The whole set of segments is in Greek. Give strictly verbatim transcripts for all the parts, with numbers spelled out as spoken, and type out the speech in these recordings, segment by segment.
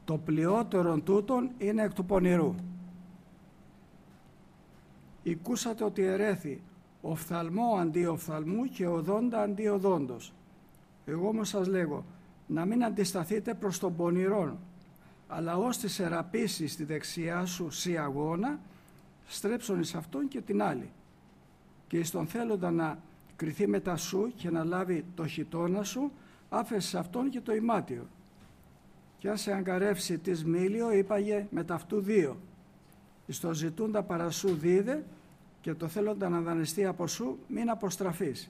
το πλειότερον τούτον είναι εκ του πονηρού. Οικούσατε ότι ερέθη οφθαλμό αντί οφθαλμού και οδόντα αντί οδόντος. Εγώ όμως σας λέγω, να μην αντισταθείτε προς τον πονηρόν, αλλά ως τη σεραπήσει στη δεξιά σου σι αγώνα, στρέψον εις αυτόν και την άλλη. Και εις τον θέλοντα να κριθεί μετά σου και να λάβει το χιτώνα σου, άφεσαι αυτόν και το ημάτιο. Και αν σε αγκαρεύσει της μήλιο, είπαγε με ταυτού δύο. Εις το ζητούντα παρά σου δίδε, και το θέλοντα να δανειστεί από σου, μην αποστραφείς.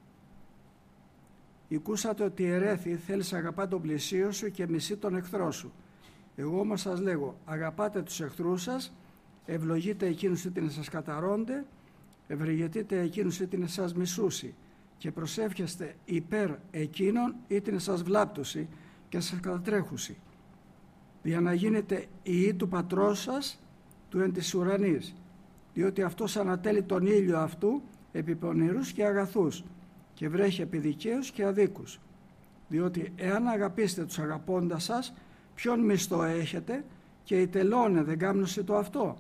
Οικούσατε ότι ερέθη θέλεις αγαπά τον πλησίο σου και μισεί τον εχθρό σου. Εγώ όμως σας λέγω, αγαπάτε τους εχθρούς σας, ευλογείτε εκείνους είτε να σας καταρώνται, ευρεγετείτε εκείνους είτε να σας μισούσει και προσεύχεστε υπέρ εκείνων είτε να σας βλάπτουσει και σας κατατρέχουσι, για να γίνετε ιοί του πατρός σας του εν της ουρανής, διότι αυτός ανατέλει τον ήλιο αυτού επί πονηρούς και αγαθούς και βρέχει επί δικαίους και αδίκους. Διότι εάν αγαπήσετε τους αγαπώντας σας, ποιον μισθό έχετε και οι τελώνε δεν κάμνωσε το αυτό.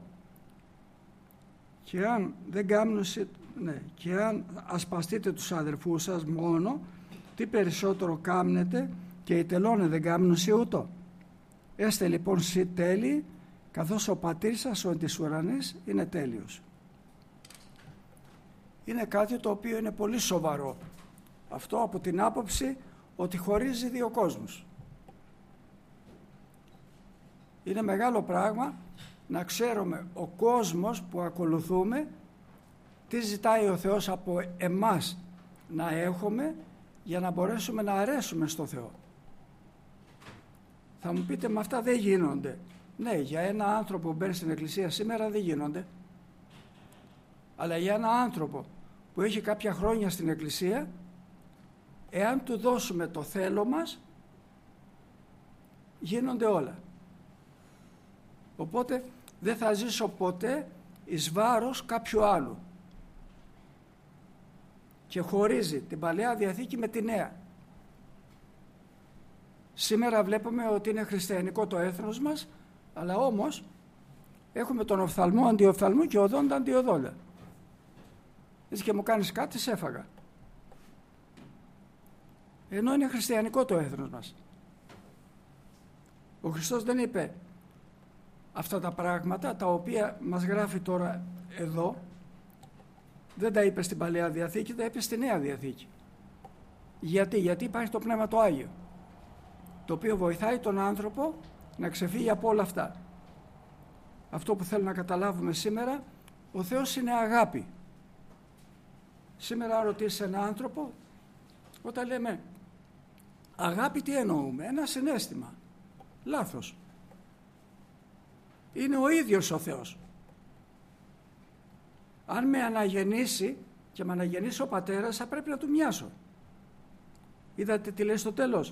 Και αν δεν κάμνωσε, ναι, και αν ασπαστείτε τους αδερφούς σας μόνο, τι περισσότερο κάμνετε και οι τελώνε δεν κάμνωσε ούτω. Έστε λοιπόν σοι τέλειοι, καθώς ο πατήρ σας ο εν της ουρανής είναι τέλειος. Είναι κάτι το οποίο είναι πολύ σοβαρό. Αυτό από την άποψη ότι χωρίζει δύο κόσμους. Είναι μεγάλο πράγμα να ξέρουμε ο κόσμος που ακολουθούμε τι ζητάει ο Θεός από εμάς να έχουμε για να μπορέσουμε να αρέσουμε στο Θεό. Θα μου πείτε, με αυτά δεν γίνονται. Ναι, για ένα άνθρωπο που μπαίνει στην εκκλησία σήμερα δεν γίνονται. Αλλά για ένα άνθρωπο που έχει κάποια χρόνια στην εκκλησία, εάν του δώσουμε το θέλω μας, γίνονται όλα. Οπότε δεν θα ζήσω ποτέ εις βάρος κάποιου άλλου. Και χωρίζει την Παλαιά Διαθήκη με τη Νέα. Σήμερα βλέπουμε ότι είναι χριστιανικό το έθνος μας, αλλά όμως έχουμε τον οφθαλμό αντιοφθαλμού και οδόντα αντιοδόντα. Έτσι και μου κάνεις κάτι, σε έφαγα. Ενώ είναι χριστιανικό το έθνος μας. Ο Χριστός δεν είπε αυτά τα πράγματα τα οποία μας γράφει τώρα εδώ, δεν τα είπε στην Παλαιά Διαθήκη, τα είπε στη Νέα Διαθήκη. Γιατί, γιατί υπάρχει το Πνεύμα το Άγιο, το οποίο βοηθάει τον άνθρωπο να ξεφύγει από όλα αυτά. Αυτό που θέλω να καταλάβουμε σήμερα, ο Θεός είναι αγάπη. Σήμερα ρωτήσει έναν άνθρωπο, όταν λέμε αγάπη τι εννοούμε? Ένα συναίσθημα. Λάθος. Είναι ο ίδιος ο Θεός. Αν με αναγεννήσει και με αναγεννήσει ο πατέρας, θα πρέπει να του μοιάσω. Είδατε τι λέει στο τέλος?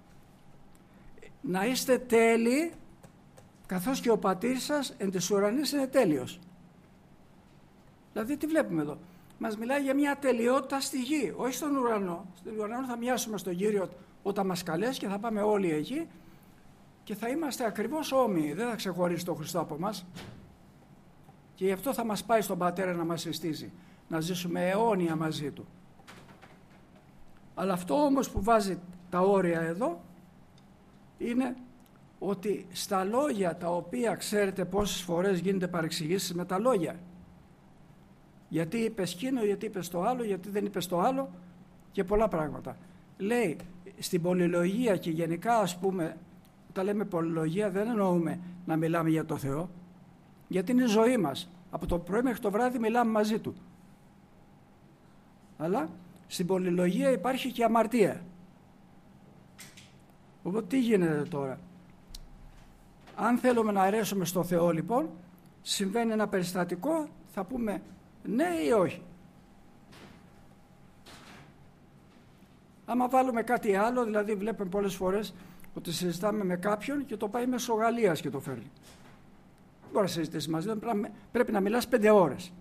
Να είστε τέλειοι καθώς και ο πατήρ σας εν της ουρανής είναι τέλειος. Δηλαδή τι βλέπουμε εδώ? Μας μιλάει για μια τελειότητα στη γη, όχι στον ουρανό. Στον ουρανό θα μοιάσουμε στον Κύριο όταν μας καλέσει και θα πάμε όλοι εκεί και θα είμαστε ακριβώς όμοιοι, δεν θα ξεχωρίσει τον Χριστό από μας. Και γι' αυτό θα μας πάει στον Πατέρα να μας συστήσει, να ζήσουμε αιώνια μαζί Του. Αλλά αυτό όμως που βάζει τα όρια εδώ είναι ότι στα λόγια τα οποία ξέρετε πόσες φορές γίνεται παρεξηγήσεις με τα λόγια. Γιατί είπες εκείνο, γιατί είπες το άλλο, γιατί δεν είπες το άλλο και πολλά πράγματα. Λέει στην πολυλογία και γενικά, ας πούμε, όταν λέμε πολυλογία δεν εννοούμε να μιλάμε για το Θεό, γιατί είναι η ζωή μας. Από το πρωί μέχρι το βράδυ μιλάμε μαζί Του. Αλλά στην πολυλογία υπάρχει και αμαρτία. Οπότε τι γίνεται τώρα? Αν θέλουμε να αρέσουμε στο Θεό λοιπόν, συμβαίνει ένα περιστατικό, θα πούμε ναι ή όχι. Άμα βάλουμε κάτι άλλο, δηλαδή βλέπουμε πολλές φορές ότι συζητάμε με κάποιον και το πάει μέσω Γαλλίας και το φέρνει. Δεν μπορεί να συζητήσει μαζί, πρέπει να μιλάς πέντε ώρες.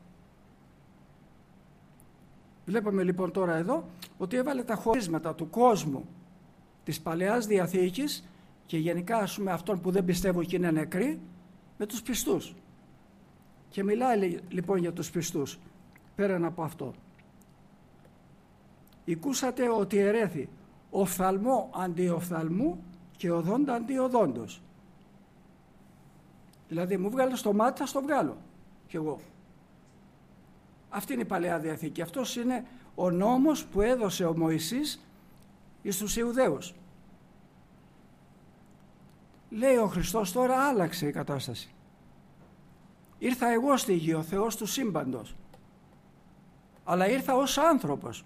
Βλέπουμε λοιπόν τώρα εδώ ότι έβαλε τα χωρίσματα του κόσμου της Παλαιάς Διαθήκης και γενικά ας πούμε αυτών που δεν πιστεύουν και είναι νεκροί με τους πιστούς. Και μιλάει λοιπόν για τους πιστούς πέραν από αυτό. «Οικούσατε ότι ερέθη οφθαλμό αντί οφθαλμού και οδόντα αντί οδόντος». Δηλαδή μου βγάλε στο μάτι, θα στο βγάλω κι εγώ. Αυτή είναι η Παλαιά Διαθήκη. Αυτός είναι ο νόμος που έδωσε ο Μωυσής εις τους Ιουδαίους. Λέει ο Χριστός, τώρα άλλαξε η κατάσταση. Ήρθα εγώ στη γη, ο Θεός του σύμπαντος. Αλλά ήρθα ως άνθρωπος.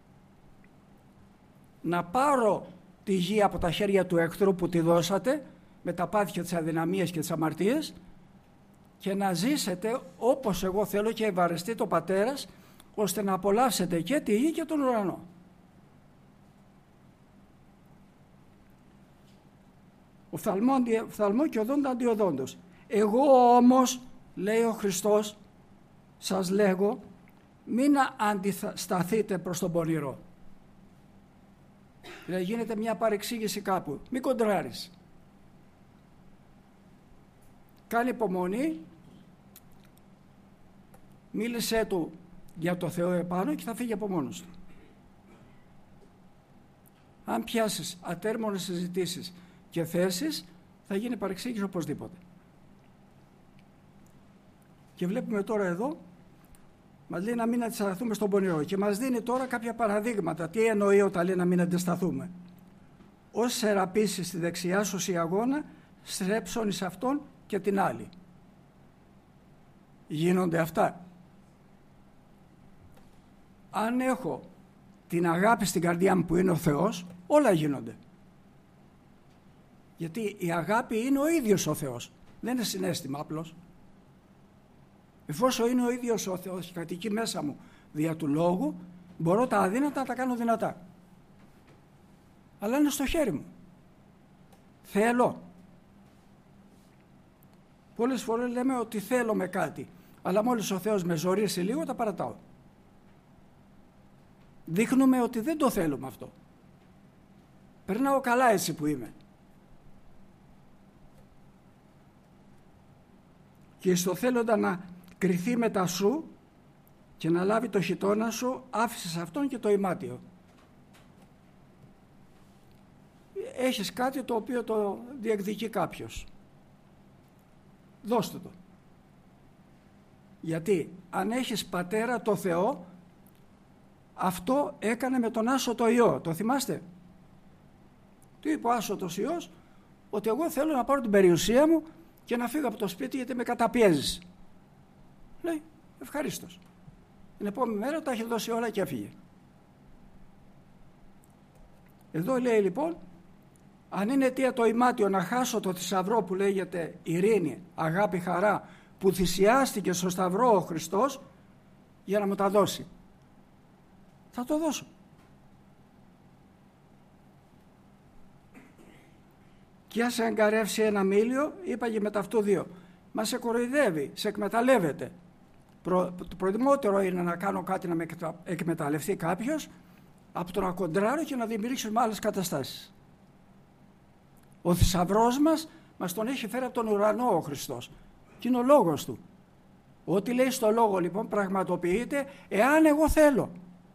Να πάρω τη γη από τα χέρια του εχθρού που τη δώσατε, με τα πάθη, τις αδυναμίες και τις αμαρτίες, και να ζήσετε όπως εγώ θέλω και ευαρεστεί το Πατέρας, ώστε να απολαύσετε και τη γη και τον ουρανό. Οφθαλμό, οφθαλμό και οδόντα αντιοδόντος. Εγώ όμως, λέει ο Χριστός, σας λέγω, μην αντισταθείτε προς τον πονηρό. Δηλαδή γίνεται μια παρεξήγηση κάπου. Μην κοντράρεις. Κάνει υπομονή, μίλησέ του για το Θεό επάνω και θα φύγει από μόνος του. Αν πιάσεις ατέρμονες συζητήσεις και θέσεις, θα γίνει παρεξήγηση οπωσδήποτε. Και βλέπουμε τώρα εδώ, μας λέει να μην αντισταθούμε στον πονηρό και μας δίνει τώρα κάποια παραδείγματα. Τι εννοεί όταν λέει να μην αντισταθούμε? Ως σεραπήσεις στη δεξιά σου η αγώνα, στρέψον εις αυτόν και την άλλη. Γίνονται αυτά? Αν έχω την αγάπη στην καρδιά μου που είναι ο Θεός, όλα γίνονται. Γιατί η αγάπη είναι ο ίδιος ο Θεός. Δεν είναι συναίσθημα απλώς. Εφόσον είναι ο ίδιος ο Θεός και κατοικεί μέσα μου δια του λόγου, μπορώ τα αδύνατα να τα κάνω δυνατά. Αλλά είναι στο χέρι μου. Θέλω. Πολλές φορές λέμε ότι θέλω με κάτι, αλλά μόλις ο Θεός με ζωρίσει λίγο τα παρατάω. Δείχνουμε ότι δεν το θέλουμε αυτό. Περνάω καλά έτσι που είμαι. Και στο θέλοντα να κριθεί μετά σου και να λάβει το χιτώνα σου, άφησες αυτόν και το ημάτιο. Έχεις κάτι το οποίο το διεκδικεί κάποιος. Δώστε το. Γιατί αν έχεις πατέρα το Θεό, αυτό έκανε με τον άσωτο Υιό. Το θυμάστε? Του είπε ο άσωτος Υιός ότι εγώ θέλω να πάρω την περιουσία μου και να φύγω από το σπίτι γιατί με καταπιέζεις. Λέει ευχαρίστως. Την επόμενη μέρα τα έχει δώσει όλα και έφυγε. Εδώ λέει λοιπόν, αν είναι αιτία το ημάτιο να χάσω το θησαυρό που λέγεται ειρήνη, αγάπη, χαρά, που θυσιάστηκε στο Σταυρό ο Χριστός για να μου τα δώσει, θα το δώσω. Και αν σε εγκαρεύσει ένα μήλιο, είπαγε με ταυτού δύο, μα σε κοροϊδεύει, σε εκμεταλλεύεται. Προ, το προτιμότερο είναι να κάνω κάτι να με εκμεταλλευτεί κάποιος, από το να κοντράρω και να δημιουργήσουμε άλλες καταστάσεις. Ο θησαυρός μας μας τον έχει φέρει από τον ουρανό ο Χριστός και είναι ο λόγος του. Ό,τι λέει στο λόγο λοιπόν πραγματοποιείται εάν εγώ θέλω.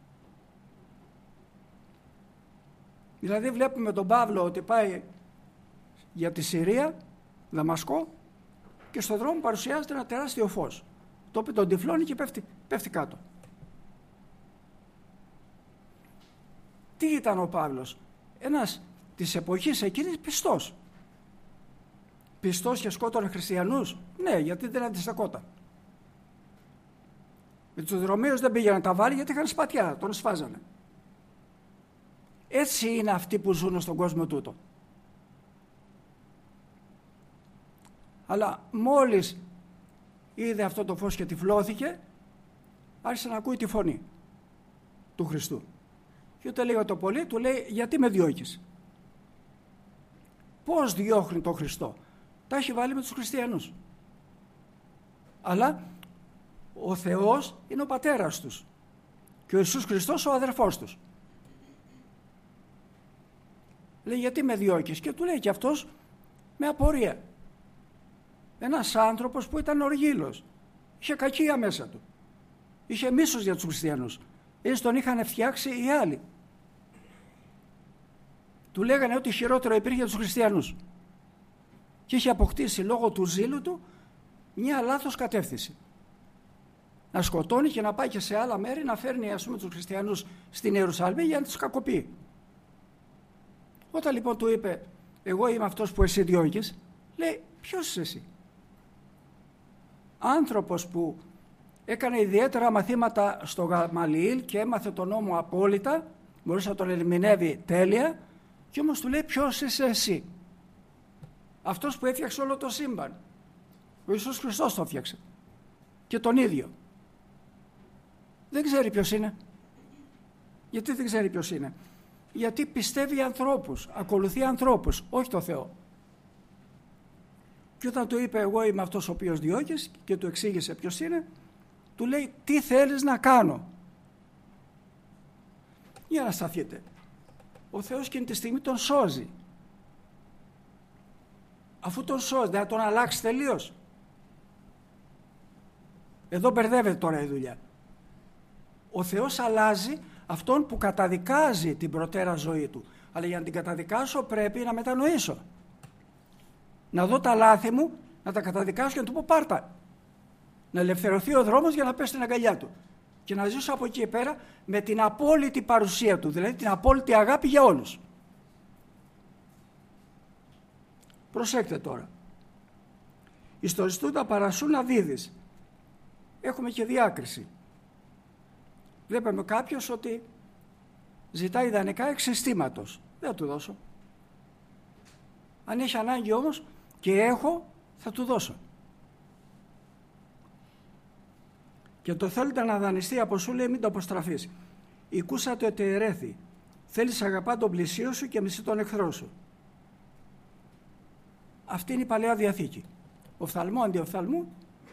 Δηλαδή βλέπουμε τον Παύλο ότι πάει για τη Συρία, Δαμασκό, και στον δρόμο παρουσιάζεται ένα τεράστιο φως. Το οποίο τον τυφλώνει και πέφτει, πέφτει κάτω. Τι ήταν ο Παύλος? Ένας της εποχής εκείνης πιστός. Πιστός και σκότωνε χριστιανούς? Ναι, γιατί δεν αντιστεκόταν. Με τους Ρωμαίους δεν πήγαιναν τα βάλει γιατί είχαν σπατιά, τον σφάζανε. Έτσι είναι αυτοί που ζουν στον κόσμο τούτο. Αλλά μόλις είδε αυτό το φως και τυφλώθηκε, άρχισε να ακούει τη φωνή του Χριστού. Και ούτε λίγο το πολύ, του λέει, γιατί με διώκεις? Πώς διώχνει τον Χριστό? Τα έχει βάλει με τους χριστιανούς. Αλλά ο Θεός είναι ο πατέρας τους και ο Ιησούς Χριστός ο αδερφός τους. Λέει, γιατί με διώκεις? Και του λέει και αυτός με απορία. Ένας άνθρωπος που ήταν οργήλος, είχε κακία μέσα του, είχε μίσος για τους χριστιανούς, έτσι τον είχαν φτιάξει οι άλλοι. Του λέγανε ότι χειρότερο υπήρχε για τους χριστιανούς και είχε αποκτήσει λόγω του ζήλου του μια λάθος κατεύθυνση. Να σκοτώνει και να πάει και σε άλλα μέρη να φέρνει, ας πούμε, τους χριστιανούς στην Ιερουσαλήμ για να τους κακοποιεί. Όταν λοιπόν του είπε, εγώ είμαι αυτός που εσύ διώκεις, λέει, ποιος είσαι εσύ? Άνθρωπος που έκανε ιδιαίτερα μαθήματα στο Γαμαλιήλ και έμαθε τον νόμο απόλυτα, μπορούσε να τον ερμηνεύει τέλεια, και όμως του λέει, ποιος είσαι εσύ? Αυτός που έφτιαξε όλο το σύμπαν. Ο Ιησούς Χριστός το έφτιαξε και τον ίδιο. Δεν ξέρει ποιος είναι. Γιατί δεν ξέρει ποιος είναι? Γιατί πιστεύει ανθρώπους, ακολουθεί ανθρώπους, όχι το Θεό. Και όταν του είπε, εγώ είμαι αυτός ο οποίος διώκεις, και του εξήγησε ποιος είναι, του λέει, τι θέλεις να κάνω? Για να σταθείτε. Ο Θεός εκείνη τη στιγμή τον σώζει. Αφού τον σώζει, δεν θα τον αλλάξει τελείως? Εδώ μπερδεύεται τώρα η δουλειά. Ο Θεός αλλάζει αυτόν που καταδικάζει την προτέρα ζωή του. Αλλά για να την καταδικάσω πρέπει να μετανοήσω. Να δω τα λάθη μου, να τα καταδικάσω και να του πω πάρτα. Να ελευθερωθεί ο δρόμος για να πέσει στην αγκαλιά του. Και να ζήσω από εκεί πέρα με την απόλυτη παρουσία του, δηλαδή την απόλυτη αγάπη για όλους. Προσέξτε τώρα. Εις το ζητούντα παρασού να δίδεις. Έχουμε και διάκριση. Βλέπουμε κάποιος ότι ζητάει ιδανικά εξ αισθήματος. Δεν θα του δώσω. Αν έχει ανάγκη όμως και έχω, θα του δώσω. Και το θέλετε να δανειστεί από σου, λέει, μην το αποστραφείς. Οικούσατε ότι ερέθη. Θέλεις αγαπά τον πλησίο σου και μισεί τον εχθρό σου. Αυτή είναι η Παλαιά Διαθήκη. Οφθαλμό αντί οφθαλμού.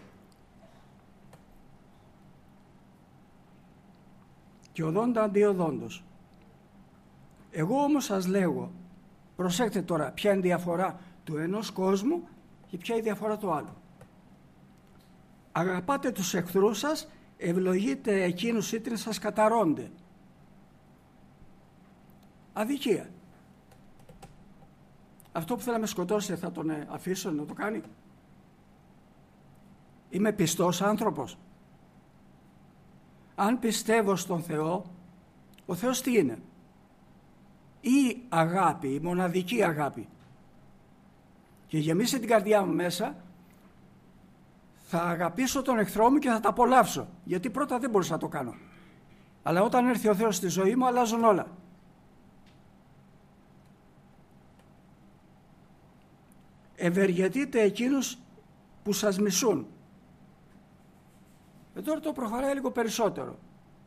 Και οδόντα αντί οδόντος. Εγώ όμως σας λέγω, προσέξτε τώρα ποια είναι η διαφορά του ενός κόσμου και ποια είναι η διαφορά του άλλου. Αγαπάτε τους εχθρούς σας, ευλογείτε εκείνους ήτρες σας καταρώνται. Αδικία. Αυτό που θέλει να με σκοτώσει θα τον αφήσω να το κάνει? Είμαι πιστός άνθρωπος. Αν πιστεύω στον Θεό, ο Θεός τι είναι? Η αγάπη, η μοναδική αγάπη. Και γεμίσει την καρδιά μου μέσα, θα αγαπήσω τον εχθρό μου και θα τα απολαύσω. Γιατί πρώτα δεν μπορούσα να το κάνω. Αλλά όταν έρθει ο Θεός στη ζωή μου, αλλάζουν όλα. Ευεργετείτε εκείνους που σας μισούν. Ε, τώρα το προχωράει λίγο περισσότερο.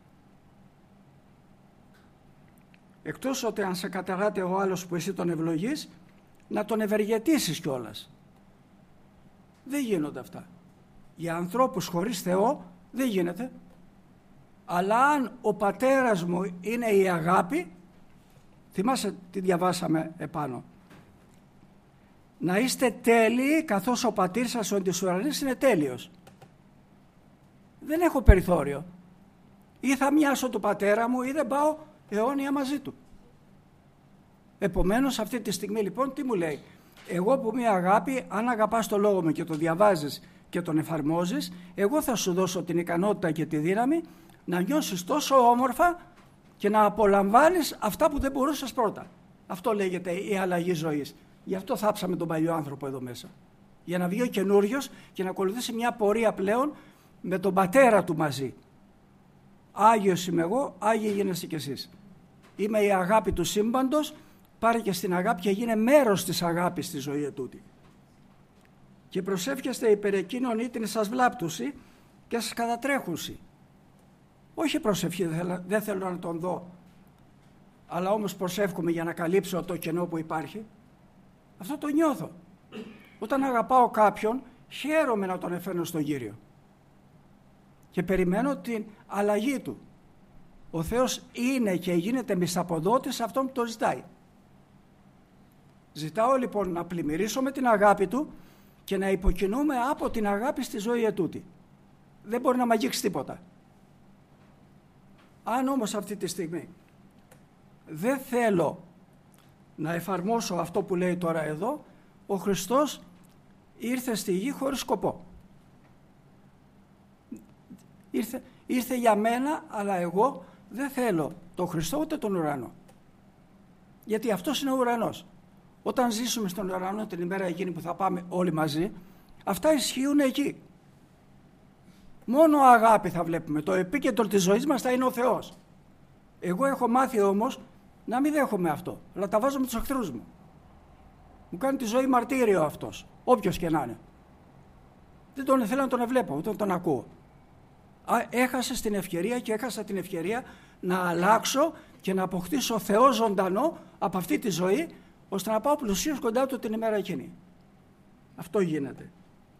Εκτός ότι αν σε καταγράται ο άλλος που εσύ τον ευλογείς, να τον ευεργετήσεις κιόλας. Δεν γίνονται αυτά. Για ανθρώπους χωρίς Θεό δεν γίνεται. Αλλά αν ο πατέρας μου είναι η αγάπη, θυμάσαι τι διαβάσαμε επάνω. Να είστε τέλειοι καθώς ο πατήρ σας ο εν της ουρανής είναι τέλειος. Δεν έχω περιθώριο. Ή θα μοιάσω του πατέρα μου ή δεν πάω αιώνια μαζί του. Επομένως αυτή τη στιγμή λοιπόν τι μου λέει? Εγώ που μια αγάπη, αν αγαπάς το λόγο μου και το διαβάζεις και τον εφαρμόζεις, εγώ θα σου δώσω την ικανότητα και τη δύναμη να νιώσεις τόσο όμορφα και να απολαμβάνεις αυτά που δεν μπορούσες πρώτα. Αυτό λέγεται η αλλαγή ζωής. Γι' αυτό θάψαμε τον παλιό άνθρωπο εδώ μέσα. Για να βγει ο καινούριος και να ακολουθήσει μια πορεία πλέον με τον πατέρα του μαζί. Άγιος είμαι εγώ, Άγιοι γίνεστε κι εσείς. Είμαι η αγάπη του σύμπαντος, πάρε και στην αγάπη και γίνε μέρος της αγάπης στη ζωή ετούτη. Και προσεύχεστε υπερ εκείνων ήτην σας βλάπτουσι και σας κατατρέχουσι. Όχι προσευχή, δεν θέλω να τον δω, αλλά όμως προσεύχομαι για να καλύψω το κενό που υπάρχει. Αυτό το νιώθω. Όταν αγαπάω κάποιον, χαίρομαι να τον εφέρνω στον Κύριο. Και περιμένω την αλλαγή του. Ο Θεός είναι και γίνεται μισθαποδότης αυτόν που το ζητάει. Ζητάω λοιπόν να πλημμυρίσω με την αγάπη του και να υποκινούμε από την αγάπη στη ζωή ετούτη. Δεν μπορεί να μ' αγγίξει τίποτα. Αν όμως αυτή τη στιγμή δεν θέλω να εφαρμόσω αυτό που λέει τώρα εδώ, ο Χριστός ήρθε στη γη χωρίς σκοπό. Ήρθε, ήρθε για μένα, αλλά εγώ δεν θέλω τον Χριστό ούτε τον ουρανό. Γιατί αυτός είναι ο ουρανός. Όταν ζήσουμε στον ουρανό την ημέρα εκείνη που θα πάμε όλοι μαζί, αυτά ισχύουν εκεί. Μόνο αγάπη θα βλέπουμε. Το επίκεντρο της ζωής μας θα είναι ο Θεός. Εγώ έχω μάθει όμως να μην δέχομαι αυτό, αλλά τα βάζω με τους εχθρούς μου. Μου κάνει τη ζωή μαρτύριο αυτός, όποιος και να είναι. Δεν τον θέλω να τον βλέπω, ούτε να τον ακούω. Έχασε την ευκαιρία και έχασα την ευκαιρία να αλλάξω και να αποκτήσω Θεό ζωντανό από αυτή τη ζωή, ώστε να πάω πλουσίως κοντά του την ημέρα εκείνη. Αυτό γίνεται.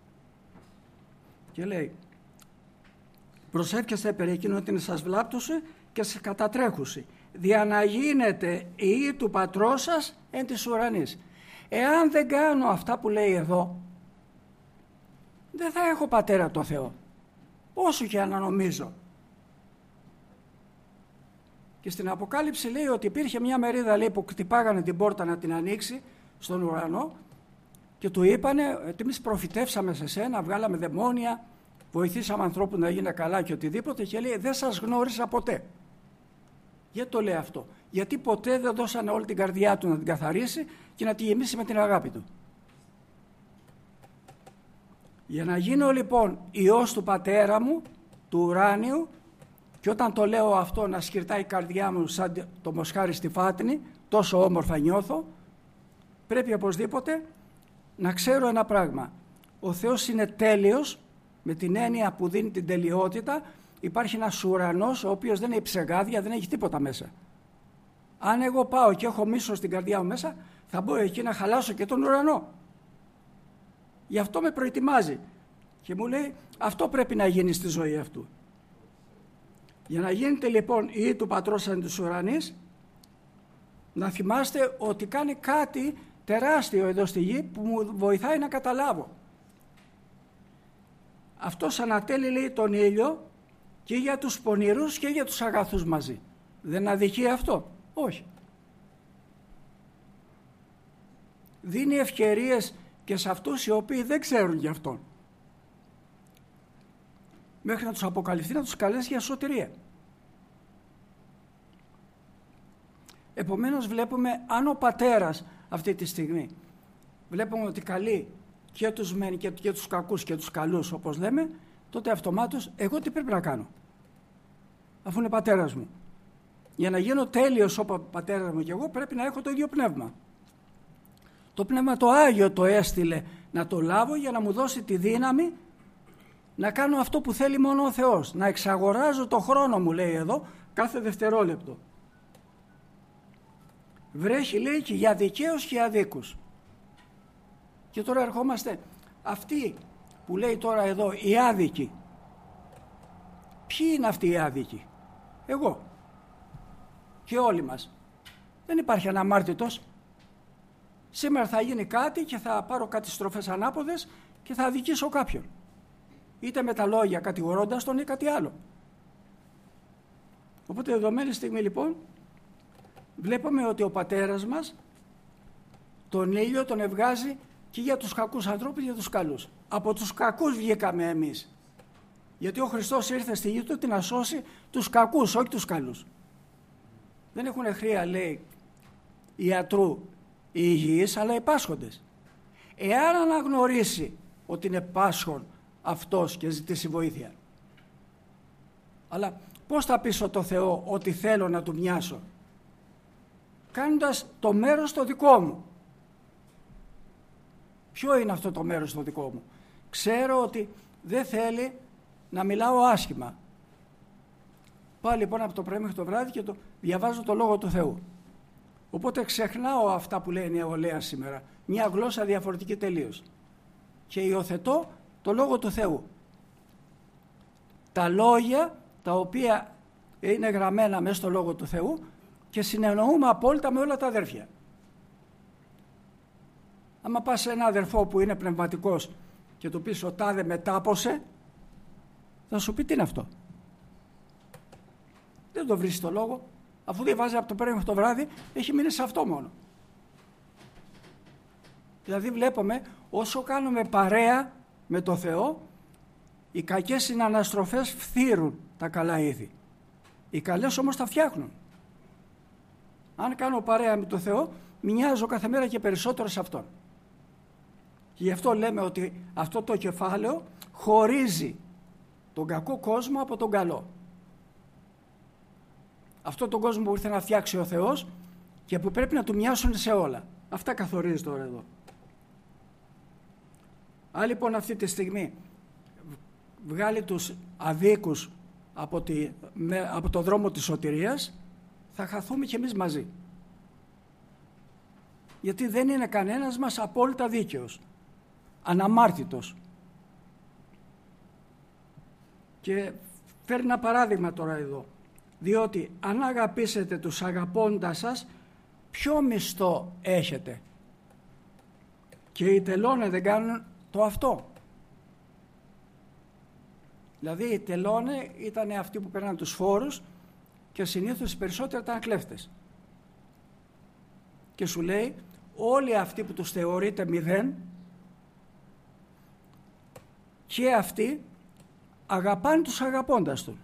Και λέει, προσεύχεστε περί εκείνων την σας βλάπτουση και σε κατατρέχουση, δια να γίνετε η Υιή του Πατρός σας εν της ουρανής. Εάν δεν κάνω αυτά που λέει εδώ, δεν θα έχω πατέρα το Θεό, όσο και αν νομίζω. Και στην Αποκάλυψη λέει ότι υπήρχε μια μερίδα, λέει, που χτυπάγανε την πόρτα να την ανοίξει στον ουρανό και του είπανε, εμείς προφητεύσαμε σε σένα, βγάλαμε δαιμόνια, βοηθήσαμε ανθρώπου να γίνει καλά και οτιδήποτε, και λέει δεν σας γνώρισα ποτέ. Γιατί το λέει αυτό? Γιατί ποτέ δεν δώσανε όλη την καρδιά του να την καθαρίσει και να τη γεμίσει με την αγάπη του. Για να γίνω λοιπόν Υιός του Πατέρα μου, του ουράνιου, και όταν το λέω αυτό να σκυρτάει η καρδιά μου σαν το μοσχάρι στη φάτνη, τόσο όμορφα νιώθω, πρέπει οπωσδήποτε να ξέρω ένα πράγμα. Ο Θεός είναι τέλειος, με την έννοια που δίνει την τελειότητα. Υπάρχει ένας ουρανός ο οποίος δεν έχει ψεγάδια, δεν έχει τίποτα μέσα. Αν εγώ πάω και έχω μίσος στην καρδιά μου μέσα, θα μπω εκεί να χαλάσω και τον ουρανό. Γι' αυτό με προετοιμάζει και μου λέει αυτό πρέπει να γίνει στη ζωή αυτού. Για να γίνετε λοιπόν η Υιή του Πατρός εν της ουρανής, να θυμάστε ότι κάνει κάτι τεράστιο εδώ στη γη που μου βοηθάει να καταλάβω. Αυτός ανατέλει, λέει, τον ήλιο και για τους πονηρούς και για τους αγαθούς μαζί. Δεν αδικεί αυτό? Όχι. Δίνει ευκαιρίες και σε αυτούς οι οποίοι δεν ξέρουν γι' αυτόν, μέχρι να τους αποκαλυφθεί, να τους καλέσει για σωτηρία. Επομένως βλέπουμε, αν ο πατέρας αυτή τη στιγμή βλέπουμε ότι καλεί και τους μεν και, και τους κακούς και τους καλούς, όπως λέμε, τότε αυτομάτως εγώ τι πρέπει να κάνω, αφού είναι πατέρας μου? Για να γίνω τέλειος όπως πατέρας μου και εγώ, πρέπει να έχω το ίδιο πνεύμα. Το πνεύμα το Άγιο το έστειλε να το λάβω για να μου δώσει τη δύναμη να κάνω αυτό που θέλει μόνο ο Θεός. Να εξαγοράζω το χρόνο μου, λέει εδώ, κάθε δευτερόλεπτο. Βρέχει, λέει, και για δικαίους και αδίκους. Και τώρα ερχόμαστε αυτοί που λέει τώρα εδώ οι άδικοι. Ποιοι είναι αυτοί οι άδικοι? Εγώ και όλοι μας. Δεν υπάρχει αναμάρτητος. Σήμερα θα γίνει κάτι και θα πάρω κάτι στροφές ανάποδες και θα αδικήσω κάποιον. Είτε με τα λόγια κατηγορώντας τον ή κάτι άλλο. Οπότε δεδομένη στιγμή λοιπόν βλέπουμε ότι ο πατέρας μας τον ήλιο τον ευγάζει και για τους κακούς ανθρώπους και για τους καλούς. Από τους κακούς βγήκαμε εμείς. Γιατί ο Χριστός ήρθε στη γη του να σώσει τους κακούς, όχι τους καλούς. Δεν έχουν χρία, λέει, ιατρού οι υγιείς, αλλά οι πάσχοντες. Εάν αναγνωρίσει ότι είναι πάσχον αυτός και ζητήσει βοήθεια. Αλλά πώς θα πείσω το Θεό ότι θέλω να του μοιάσω? Κάνοντας το μέρος το δικό μου. Ποιο είναι αυτό το μέρος το δικό μου? Ξέρω ότι δεν θέλει να μιλάω άσχημα. Πάω λοιπόν από το πρωί μέχρι το βράδυ και το διαβάζω το Λόγο του Θεού. Οπότε ξεχνάω αυτά που λέει η νεολαία σήμερα. Μια γλώσσα διαφορετική τελείως. Και υιοθετώ το Λόγο του Θεού. Τα λόγια τα οποία είναι γραμμένα μέσα στο Λόγο του Θεού και συνεννοούμε απόλυτα με όλα τα αδέρφια. Άμα πας σε ένα αδερφό που είναι πνευματικός και του πεις ο τάδε μετάποσε, θα σου πει τι είναι αυτό. Δεν το βρίσκει το λόγο. Αφού διαβάζει από το πρωί μέχρι το βράδυ, έχει μείνει σε αυτό μόνο. Δηλαδή βλέπουμε όσο κάνουμε παρέα με το Θεό, οι κακές συναναστροφές φθύρουν τα καλά είδη. Οι καλές όμως τα φτιάχνουν. Αν κάνω παρέα με το Θεό, μοιάζω κάθε μέρα και περισσότερο σε Αυτόν. Και γι' αυτό λέμε ότι αυτό το κεφάλαιο χωρίζει τον κακό κόσμο από τον καλό. Αυτό τον κόσμο που ήρθε να φτιάξει ο Θεός και που πρέπει να του μοιάσουν σε όλα. Αυτά καθορίζει τώρα εδώ. Αν λοιπόν αυτή τη στιγμή βγάλει τους αδίκους από, τη, με, από το δρόμο της σωτηρίας, θα χαθούμε κι εμείς μαζί. Γιατί δεν είναι κανένας μας απόλυτα δίκαιος, αναμάρτητος. Και φέρνει ένα παράδειγμα τώρα εδώ. Διότι αν αγαπήσετε τους αγαπώντας σας, ποιο μισθό έχετε? Και οι τελώνες δεν κάνουν το αυτό. Δηλαδή οι τελώνες ήταν αυτοί που παίρναν τους φόρους και συνήθως οι περισσότεροι ήταν κλέφτες. Και σου λέει όλοι αυτοί που τους θεωρείτε μηδέν και αυτοί αγαπάνε τους αγαπώντας του.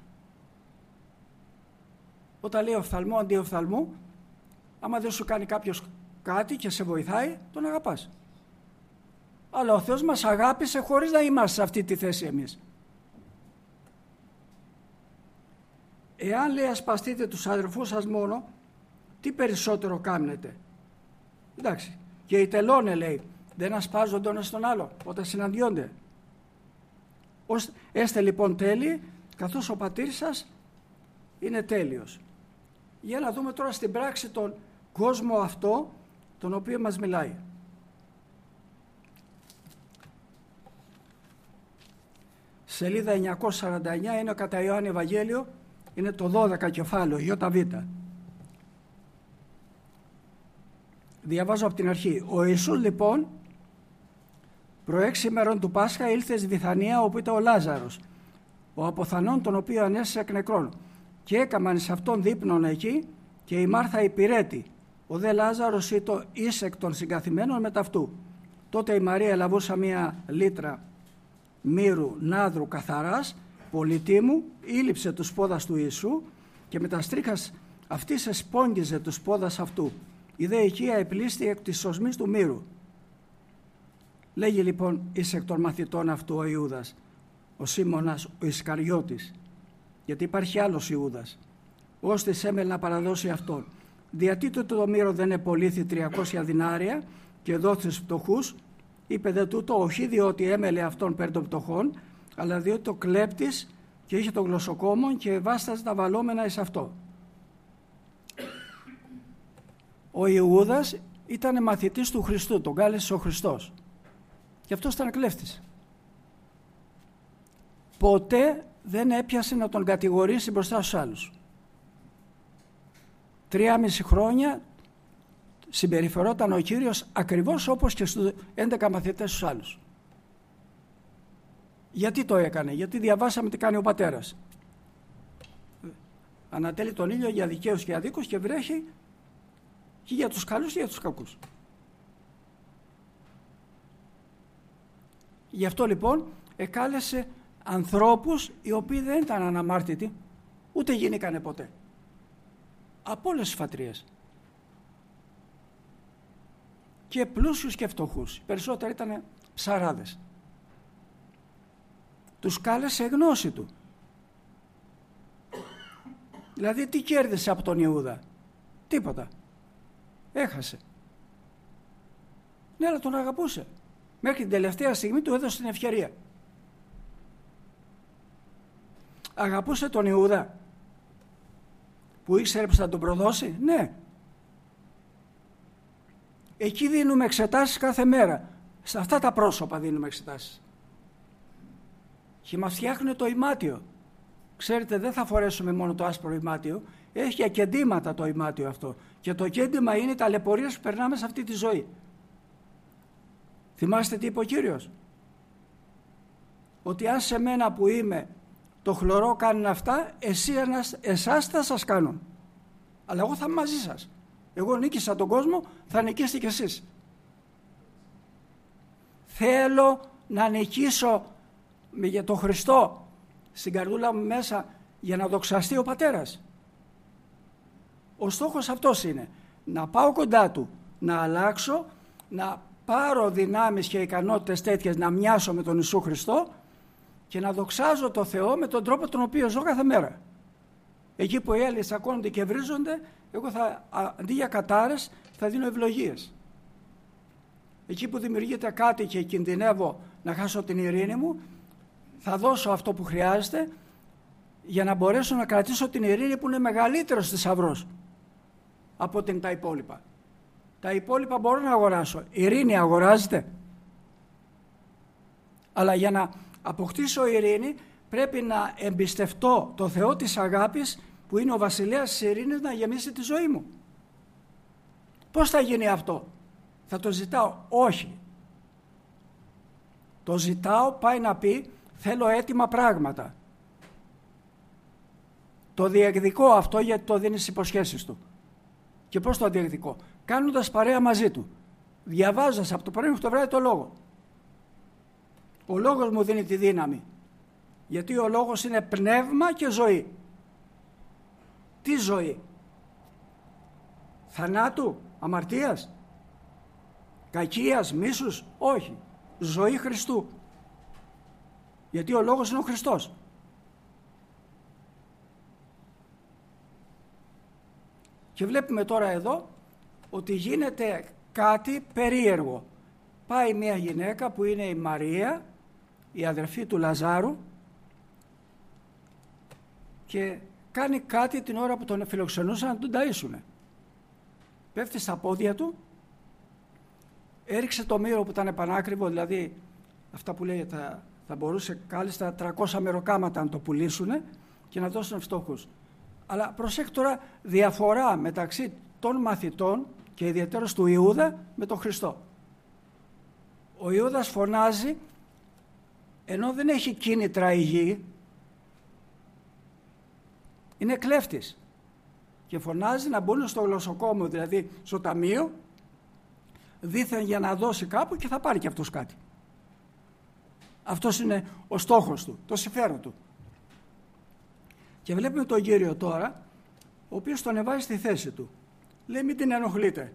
Όταν λέει οφθαλμό αντί οφθαλμού, άμα δεν σου κάνει κάποιος κάτι και σε βοηθάει, τον αγαπάς. Αλλά ο Θεός μας αγάπησε χωρίς να είμαστε σε αυτή τη θέση εμείς. Εάν λέει ασπαστείτε τους αδερφούς σας μόνο, τι περισσότερο κάνετε? Εντάξει, και οι τελώνε λέει, δεν ασπάζονται ένας τον άλλο όταν συναντιόνται. Έστε λοιπόν τέλειοι, καθώς ο πατήρ σας είναι τέλειος. Για να δούμε τώρα στην πράξη τον κόσμο αυτό, τον οποίο μας μιλάει. Σελίδα εννιακόσια σαράντα εννιά είναι κατά Ιωάννη Ευαγγέλιο, είναι το δώδεκα κεφάλαιο, ΙΒ. Διαβάζω από την αρχή. Ο Ιησούς λοιπόν προ έξι ημερών του Πάσχα ήλθε στη Βιθανία όπου ήταν ο Λάζαρος, ο αποθανών τον οποίο ανέστησε εκ νεκρών, και έκαμαν σε αυτόν δείπνον εκεί και η Μάρθα υπηρέτη. Ο δε Λάζαρος ήτο εις εκ των συγκαθημένων μετ' αυτού. Τότε η Μαρία ελαβούσα μία λίτρα μύρου νάδρου καθαράς πολυτίμου, ήλυψε τους πόδας του Ιησού και με τα στρίχας αυτής εσπόγγιζε τους πόδας αυτού. Η δε οικία επλήστη εκ της οσμής του μύρου. Λέγει λοιπόν εις εκ των μαθητών αυτού ο Ιούδας, ο Σίμωνας ο Ισκαριώτης, γιατί υπάρχει άλλος Ιούδας, ώστις έμελε να παραδώσει αυτόν. Διατί τούτο το μύρο δεν επολύθη τριακόσια δινάρια και δόθη στους φτωχούς? Είπε δε τούτο όχι διότι έμελε αυτόν περί των πτωχών, αλλά διότι το κλέπτης και είχε το γλωσσοκόμον και βάσταζε τα βαλόμενα εις αυτό. Ο Ιούδας ήταν μαθητής του Χριστού, τον κάλεσε ο Χριστός. Και αυτός ήταν κλέφτης. Ποτέ δεν έπιασε να τον κατηγορήσει μπροστά στους άλλους. Τρία μισή χρόνια συμπεριφερόταν ο Κύριος ακριβώς όπως και στους έντεκα μαθητές στους άλλους. Γιατί το έκανε? Γιατί διαβάσαμε τι κάνει ο πατέρας. Ανατέλει τον ήλιο για δικαίους και αδίκους και βρέχει και για τους καλούς και για τους κακούς. Γι' αυτό λοιπόν εκάλεσε ανθρώπους οι οποίοι δεν ήταν αναμάρτητοι, ούτε γίνηκανε ποτέ. Από όλες τις φατρίες. Και πλούσιους και φτωχούς. Οι περισσότεροι ήταν ψαράδες. Τους κάλεσε γνώση του. Δηλαδή τι κέρδισε από τον Ιούδα? Τίποτα. Έχασε. Ναι, αλλά τον αγαπούσε. Μέχρι την τελευταία στιγμή του έδωσε την ευκαιρία. Αγαπούσε τον Ιούδα που ήξερε πως θα τον προδώσει? Ναι. Εκεί δίνουμε εξετάσεις κάθε μέρα. Σε αυτά τα πρόσωπα δίνουμε εξετάσεις. Και μας φτιάχνουν το ημάτιο. Ξέρετε, δεν θα φορέσουμε μόνο το άσπρο ημάτιο. Έχει και κεντήματα το ημάτιο αυτό. Και το κέντημα είναι τα ταλαιπωρίες που περνάμε σε αυτή τη ζωή. Θυμάστε τι είπε ο Κύριος? Ότι αν σε μένα που είμαι το χλωρό κάνουν αυτά, εσύ, εσάς θα σας κάνουν. Αλλά εγώ θα είμαι μαζί σας. Εγώ νίκησα τον κόσμο, θα νικήσετε κι εσείς. Θέλω να νικήσω για τον Χριστό στην καρδούλα μου μέσα για να δοξαστεί ο Πατέρας. Ο στόχος αυτός είναι. Να πάω κοντά Του, να αλλάξω, να πάρω δυνάμεις και ικανότητες τέτοιες να μοιάσω με τον Ιησού Χριστό και να δοξάζω το Θεό με τον τρόπο τον οποίο ζω κάθε μέρα. Εκεί που οι άλλοι τσακώνονται και βρίζονται, εγώ θα, αντί για κατάρες θα δίνω ευλογίες. Εκεί που δημιουργείται κάτι και κινδυνεύω να χάσω την ειρήνη μου, θα δώσω αυτό που χρειάζεται για να μπορέσω να κρατήσω την ειρήνη που είναι μεγαλύτερος θησαυρός από την τα υπόλοιπα. Τα υπόλοιπα μπορώ να αγοράσω. Η ειρήνη αγοράζεται. Αλλά για να αποκτήσω ειρήνη πρέπει να εμπιστευτώ το Θεό της αγάπης που είναι ο βασιλέας της ειρήνης να γεμίσει τη ζωή μου. Πώς θα γίνει αυτό? Θα το ζητάω? Όχι. Το ζητάω πάει να πει θέλω έτοιμα πράγματα. Το διεκδικώ αυτό γιατί το δίνει στις υποσχέσεις Του. Και πώς το διεκδικώ? Κάνοντας παρέα μαζί Του. Διαβάζοντας από το πρωί μέχρι το βράδυ το Λόγο. Ο Λόγος μου δίνει τη δύναμη. Γιατί ο Λόγος είναι πνεύμα και ζωή. Τι ζωή? Θανάτου, αμαρτίας, κακίας, μίσους? Όχι. Ζωή Χριστού. Γιατί ο Λόγος είναι ο Χριστός. Και βλέπουμε τώρα εδώ ότι γίνεται κάτι περίεργο. Πάει μια γυναίκα που είναι η Μαρία, η αδερφή του Λαζάρου, και κάνει κάτι την ώρα που τον φιλοξενούσαν να τον ταΐσουνε. Πέφτει στα πόδια του, έριξε το μύρο που ήταν επανάκριβο, δηλαδή αυτά που λέει θα, θα μπορούσε κάλλιστα τριακόσια μεροκάματα να το πουλήσουνε και να δώσουν φτωχούς. Αλλά προσέχει τώρα διαφορά μεταξύ των μαθητών και ιδιαίτερα του Ιούδα με τον Χριστό. Ο Ιούδας φωνάζει ενώ δεν έχει κίνητρα η γη, είναι κλέφτης και φωνάζει να μπουν στο γλωσσοκόμο, δηλαδή στο ταμείο, δήθεν για να δώσει κάπου και θα πάρει και αυτός κάτι. Αυτός είναι ο στόχος του, το συμφέρον του. Και βλέπουμε τον Κύριο τώρα, ο οποίος τον εβάζει στη θέση του. Λέει μην την ενοχλείτε.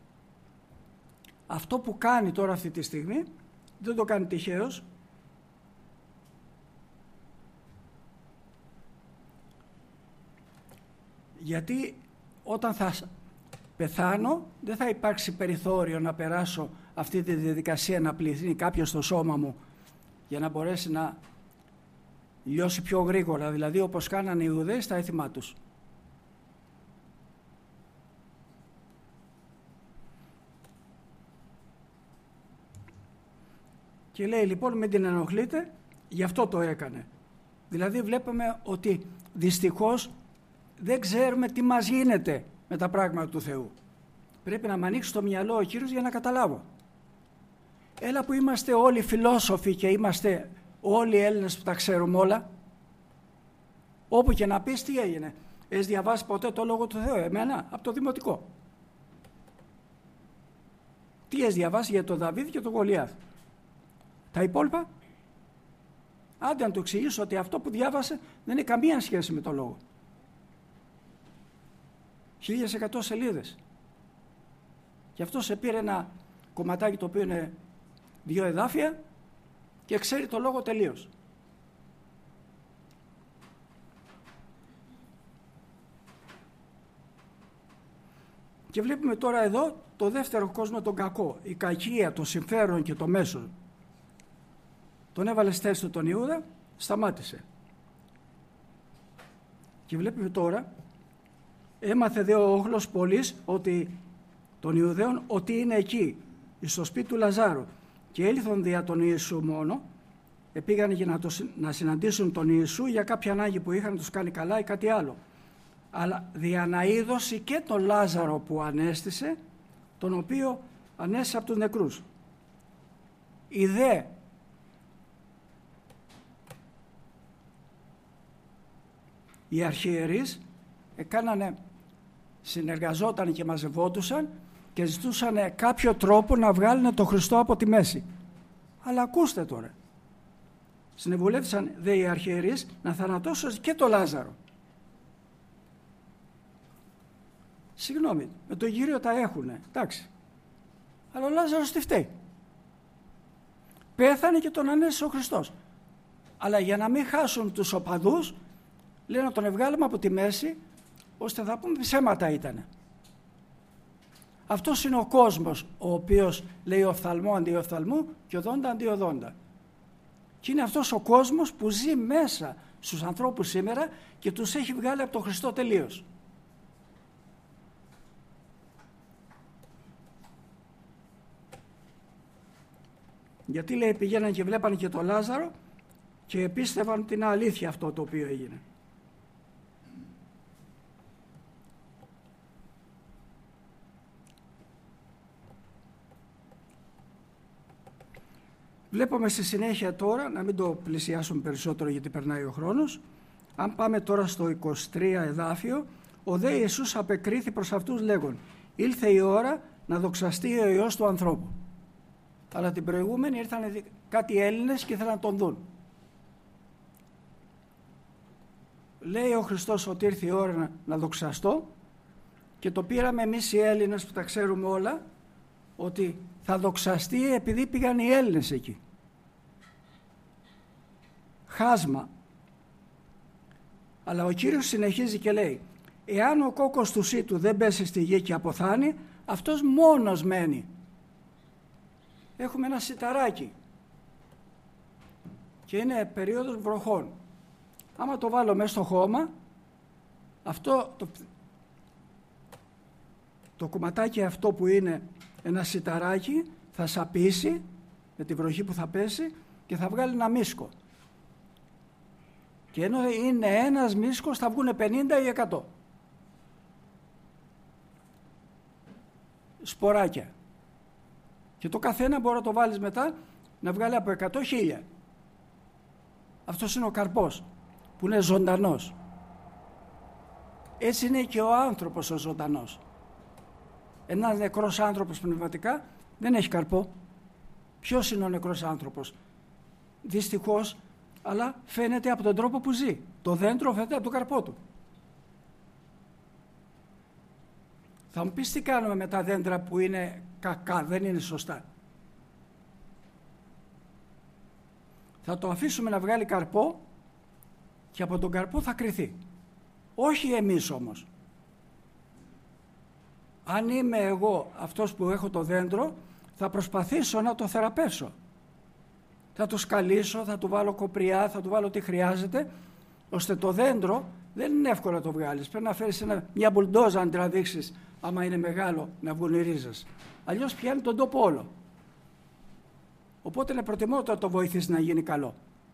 Αυτό που κάνει τώρα αυτή τη στιγμή δεν το κάνει τυχαίως. Γιατί όταν θα πεθάνω δεν θα υπάρξει περιθώριο να περάσω αυτή τη διαδικασία να πληθύνει κάποιος στο σώμα μου για να μπορέσει να λιώσει πιο γρήγορα, δηλαδή όπως κάνανε οι Ιουδαίοι στα έθιμά τους. Και λέει λοιπόν μην την ενοχλείτε, γι' αυτό το έκανε. Δηλαδή βλέπουμε ότι δυστυχώς δεν ξέρουμε τι μας γίνεται με τα πράγματα του Θεού. Πρέπει να μ' ανοίξει το μυαλό ο Κύριος για να καταλάβω. Έλα που είμαστε όλοι φιλόσοφοι και είμαστε όλοι οι Έλληνες που τα ξέρουμε όλα. Όπου και να πεις τι έγινε. Έχεις διαβάσει ποτέ το Λόγο του Θεού? Εμένα από το δημοτικό. Τι έχεις διαβάσει για τον Δαβίδ και τον Γολιάθ? Τα υπόλοιπα? Άντε να του εξηγήσω ότι αυτό που διάβασε δεν έχει καμία σχέση με το Λόγο. χίλιες εκατό σελίδες. Και αυτό σε πήρε ένα κομματάκι το οποίο είναι δύο εδάφια και ξέρει το Λόγο τελείως. Και βλέπουμε τώρα εδώ το δεύτερο κόσμο, τον κακό, η κακία, το συμφέρον και το μέσο. Τον έβαλε στη θέση του τον Ιούδα, σταμάτησε. Και βλέπουμε τώρα, έμαθε δε ο όχλος πολλής ότι των Ιουδαίων ότι είναι εκεί, στο σπίτι του Λαζάρου. Και έλθον δια τον Ιησού μόνο, πήγαν για να, το, να συναντήσουν τον Ιησού για κάποια ανάγκη που είχαν, να τους κάνει καλά ή κάτι άλλο. Αλλά δια να είδωση και τον Λάζαρο που ανέστησε, τον οποίο ανέστησε από τους νεκρούς. Οι δε οι αρχιερείς έκανανε, συνεργαζόταν και μαζευόντουσαν και ζητούσαν κάποιο τρόπο να βγάλουν τον Χριστό από τη μέση. Αλλά ακούστε τώρα, συνεβουλεύτησαν δε οι αρχιερείς να θανατώσουν και τον Λάζαρο. Συγγνώμη, με τον Κύριο τα έχουνε, εντάξει. Αλλά ο Λάζαρος τι φταίει? Πέθανε και τον ανέστησε ο Χριστός. Αλλά για να μην χάσουν τους οπαδούς, λένε να τον βγάλουμε από τη μέση, ώστε θα πούμε ψέματα ήτανε. Αυτός είναι ο κόσμος, ο οποίος λέει οφθαλμό αντί οφθαλμού και οδόντα αντί οδόντα. Και είναι αυτός ο κόσμος που ζει μέσα στους ανθρώπους σήμερα και τους έχει βγάλει από τον Χριστό τελείως. Γιατί λέει πηγαίναν και βλέπανε και τον Λάζαρο και πίστευαν την αλήθεια αυτό το οποίο έγινε. Βλέπουμε στη συνέχεια τώρα, να μην το πλησιάσουμε περισσότερο γιατί περνάει ο χρόνος, αν πάμε τώρα στο είκοσι τρία εδάφιο, ο δε Ιησούς απεκρίθη προς αυτούς λέγον, ήλθε η ώρα να δοξαστεί ο Υιός του ανθρώπου. Αλλά την προηγούμενη ήρθαν κάτι Έλληνες και ήθελαν να τον δουν. Λέει ο Χριστός ότι ήρθε η ώρα να, να δοξαστώ και το πήραμε εμείς οι Έλληνες που τα ξέρουμε όλα, ότι θα δοξαστεί επειδή πήγαν οι Έλληνες εκεί. Χάσμα. Αλλά ο Κύριος συνεχίζει και λέει, εάν ο κόκκος του σίτου δεν πέσει στη γη και αποθάνει, αυτός μόνος μένει. Έχουμε ένα σιταράκι και είναι περίοδος βροχών. Άμα το βάλω μέσα στο χώμα, αυτό το, το κομματάκι αυτό που είναι ένα σιταράκι θα σαπίσει με τη βροχή που θα πέσει και θα βγάλει ένα μίσκο. Και ενώ είναι ένας μίσκος θα βγουν πενήντα ή εκατό σποράκια. Και το καθένα μπορεί να το βάλεις μετά να βγάλει από εκατό χίλια. Αυτός είναι ο καρπός που είναι ζωντανός. Έτσι είναι και ο άνθρωπος ο ζωντανός. Ένας νεκρός άνθρωπος πνευματικά δεν έχει καρπό. Ποιος είναι ο νεκρός άνθρωπος? Δυστυχώς, αλλά φαίνεται από τον τρόπο που ζει. Το δέντρο φαίνεται από τον καρπό του. Θα μου πεις τι κάνουμε με τα δέντρα που είναι κακά, δεν είναι σωστά? Θα το αφήσουμε να βγάλει καρπό και από τον καρπό θα κριθεί. Όχι εμείς όμως. Αν είμαι εγώ αυτός που έχω το δέντρο, θα προσπαθήσω να το θεραπεύσω. Θα το σκαλίσω, θα του βάλω κοπριά, θα του βάλω ό,τι χρειάζεται, ώστε το δέντρο δεν είναι εύκολο να το βγάλεις. Πρέπει να φέρεις ένα, μια μπουλντόζα να τραβήξεις, άμα είναι μεγάλο, να βγουν οι ρίζες. Αλλιώς πιάνει τον τόπο όλο. Οπότε είναι προτιμότερο να το βοηθήσεις να γίνει καλό.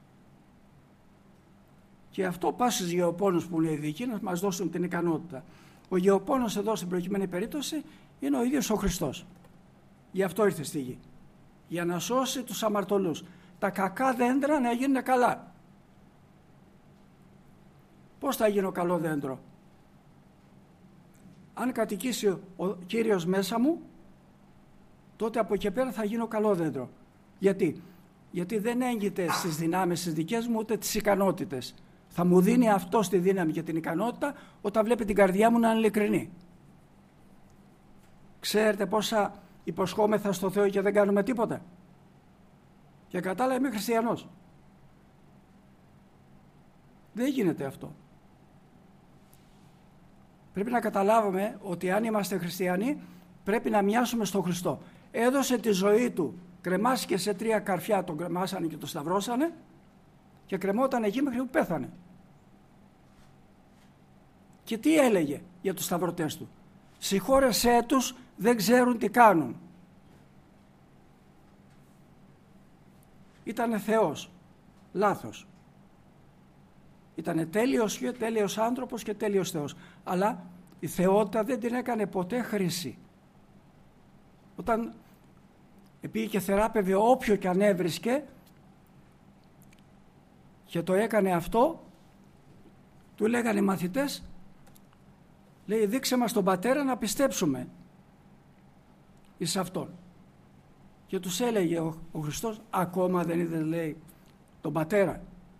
Και αυτό πας στους γεωπόνους που είναι ειδικοί να μας δώσουν την ικανότητα. Ο γεωπόνος εδώ στην προκειμένη περίπτωση είναι ο ίδιος ο Χριστός. Γι' αυτό ήρθε στη γη. Για να σώσει τους αμαρτωλούς. Τα κακά δέντρα να γίνουν καλά. Πώς θα γίνω καλό δέντρο? Αν κατοικήσει ο Κύριος μέσα μου, τότε από εκεί πέρα θα γίνω καλό δέντρο. Γιατί? Γιατί δεν έγκυται στις δυνάμεις τις δικές μου ούτε τις ικανότητες. Θα μου δίνει αυτό τη δύναμη και την ικανότητα όταν βλέπει την καρδιά μου να είναι ειλικρινή. Ξέρετε πόσα υποσχόμεθα στο Θεό και δεν κάνουμε τίποτα? Και κατάλαβα είμαι χριστιανός. Δεν γίνεται αυτό. Πρέπει να καταλάβουμε ότι αν είμαστε χριστιανοί πρέπει να μοιάσουμε στον Χριστό. Έδωσε τη ζωή του, κρεμάστηκε σε τρία καρφιά, τον κρεμάσανε και τον σταυρώσανε και κρεμόταν εκεί μέχρι που πέθανε. Και τι έλεγε για τους σταυρωτές του? Συγχώρεσέ τους, δεν ξέρουν τι κάνουν. Ήτανε Θεός, λάθος. Ήτανε τέλειος και τέλειος άνθρωπος και τέλειος Θεός. Αλλά η θεότητα δεν την έκανε ποτέ χρήση. Όταν Επήγε και θεράπευε όποιο και αν έβρισκε και το έκανε αυτό. Του λέγανε οι μαθητές, λέει, δείξε μας τον Πατέρα να πιστέψουμε εις Αυτόν. Και τους έλεγε ο, ο Χριστός, ακόμα δεν είδες, λέει, τον Πατέρα?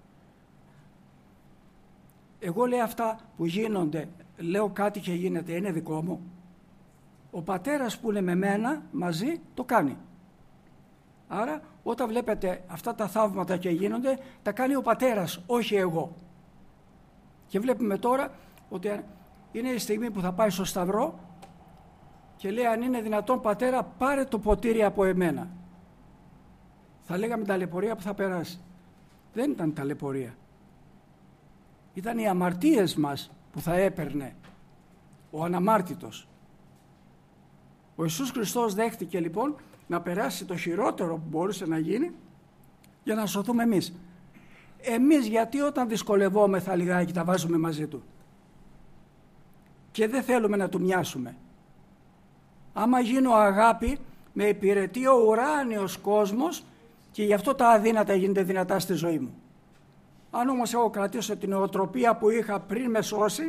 Εγώ, λέει, αυτά που γίνονται, λέω κάτι και γίνεται, είναι δικό μου? Ο Πατέρας που είναι με μένα μαζί το κάνει. Άρα όταν βλέπετε αυτά τα θαύματα και γίνονται, τα κάνει ο Πατέρας, όχι εγώ. Και βλέπουμε τώρα ότι είναι η στιγμή που θα πάει στο Σταυρό και λέει, αν είναι δυνατόν, Πατέρα, πάρε το ποτήρι από εμένα. Θα λέγαμε ταλαιπωρία που θα περάσει. Δεν ήταν ταλαιπωρία. Ήταν οι αμαρτίες μας που θα έπαιρνε ο αναμάρτητος. Ο Ιησούς Χριστός δέχτηκε λοιπόν να περάσει το χειρότερο που μπορούσε να γίνει για να σωθούμε εμείς. Εμείς γιατί όταν δυσκολευόμεθα λιγάκι τα βάζουμε μαζί του και δεν θέλουμε να του μοιάσουμε? Άμα γίνω αγάπη, με υπηρετεί ο ουράνιος κόσμος και γι' αυτό τα αδύνατα γίνεται δυνατά στη ζωή μου. Αν όμως εγώ κρατήσω την νοοτροπία που είχα πριν με σώσει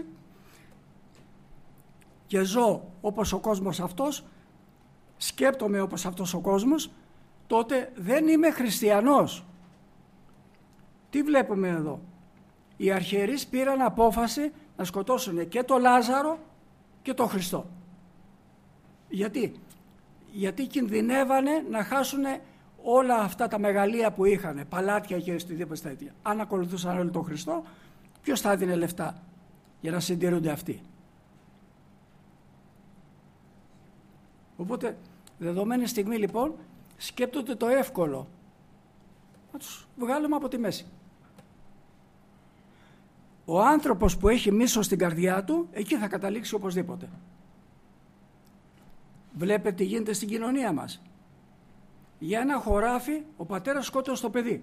και ζω όπως ο κόσμος αυτός, σκέπτομαι όπως αυτός ο κόσμος, τότε δεν είμαι χριστιανός. Τι βλέπουμε εδώ? Οι αρχιερείς πήραν απόφαση να σκοτώσουν και τον Λάζαρο και τον Χριστό. Γιατί? Γιατί κινδυνεύανε να χάσουν όλα αυτά τα μεγαλεία που είχαν, παλάτια και οτιδήποτε τέτοια. Αν ακολουθούσαν όλοι τον Χριστό, ποιος θα έδινε λεφτά για να συντηρούνται αυτοί? Οπότε, δεδομένη στιγμή λοιπόν, σκέπτονται το εύκολο. Να τους βγάλουμε από τη μέση. Ο άνθρωπος που έχει μίσος στην καρδιά του, εκεί θα καταλήξει οπωσδήποτε. Βλέπετε τι γίνεται στην κοινωνία μας. Για ένα χωράφι ο πατέρας σκότωσε το παιδί.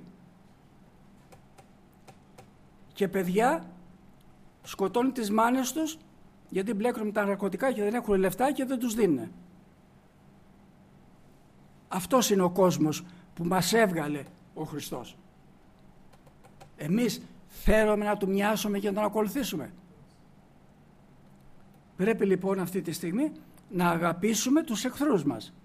Και παιδιά σκοτώνει τις μάνες τους γιατί μπλέκουν με τα ναρκωτικά και δεν έχουν λεφτά και δεν τους δίνουν. Αυτός είναι ο κόσμος που μας έβγαλε ο Χριστός. Εμείς θέλουμε να του μοιάσουμε και να τον ακολουθήσουμε. Πρέπει λοιπόν αυτή τη στιγμή να αγαπήσουμε τους εχθρούς μας.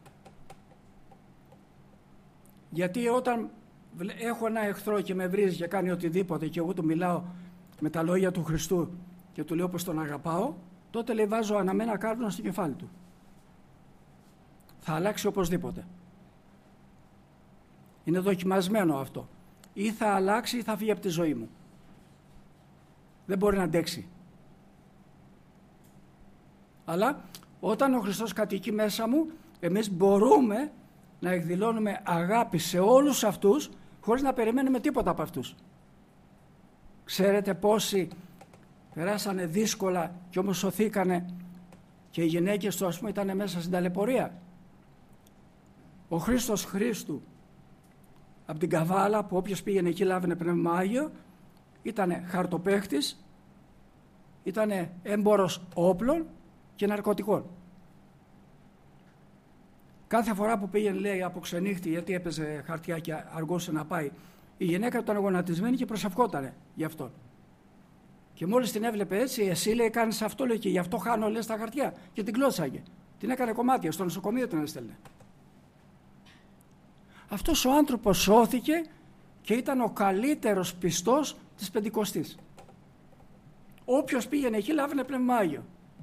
Γιατί όταν έχω ένα εχθρό και με βρίζει και κάνει οτιδήποτε και εγώ του μιλάω με τα λόγια του Χριστού και του λέω πως τον αγαπάω, τότε λέει βάζω αναμένα κάρβουνα στο κεφάλι του. Θα αλλάξει οπωσδήποτε. Είναι δοκιμασμένο αυτό. Ή θα αλλάξει ή θα φύγει από τη ζωή μου. Δεν μπορεί να αντέξει. Αλλά όταν ο Χριστός κατοικεί μέσα μου, εμείς μπορούμε να εκδηλώνουμε αγάπη σε όλους αυτούς χωρίς να περιμένουμε τίποτα από αυτούς. Ξέρετε πόσοι περάσανε δύσκολα και όμως σωθήκανε και οι γυναίκες του, ας πούμε, ήταν μέσα στην ταλαιπωρία. Ο Χρήστος Χρήστου από την Καβάλα, που όποιος πήγαινε εκεί λάβαινε πνεύμα Άγιο, ήταν χαρτοπαίχτης, ήταν έμπορος όπλων και ναρκωτικών. Κάθε φορά που πήγαινε, λέει, από ξενύχτη, γιατί έπαιζε χαρτιά και αργούσε να πάει, η γυναίκα ήταν γονατισμένη και προσευχότανε γι' αυτό. Και μόλις την έβλεπε έτσι, εσύ, λέει, κάνεις αυτό, λέει, και γι' αυτό χάνω, λέει, στα χαρτιά, και την κλώτσαγε. Την έκανε κομμάτια, στο νοσοκομείο την έστελνε. Αυτός ο άνθρωπος σώθηκε και ήταν ο καλύτερος πιστός της Πεντηκοστής. Όποιος πήγαινε εκεί λάβαινε πνεύμα Άγιο.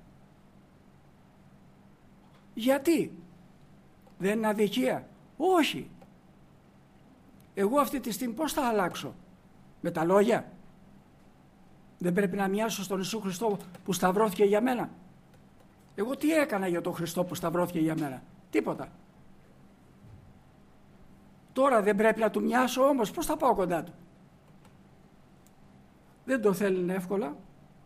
Γιατί? Δεν είναι αδικία? Όχι. Εγώ αυτή τη στιγμή πώς θα αλλάξω? Με τα λόγια? Δεν πρέπει να μοιάσω στον Ιησού Χριστό που σταυρώθηκε για μένα? Εγώ τι έκανα για τον Χριστό που σταυρώθηκε για μένα? Τίποτα. Τώρα δεν πρέπει να του μοιάσω όμως? Πώς θα πάω κοντά του? Δεν το θέλουν εύκολα.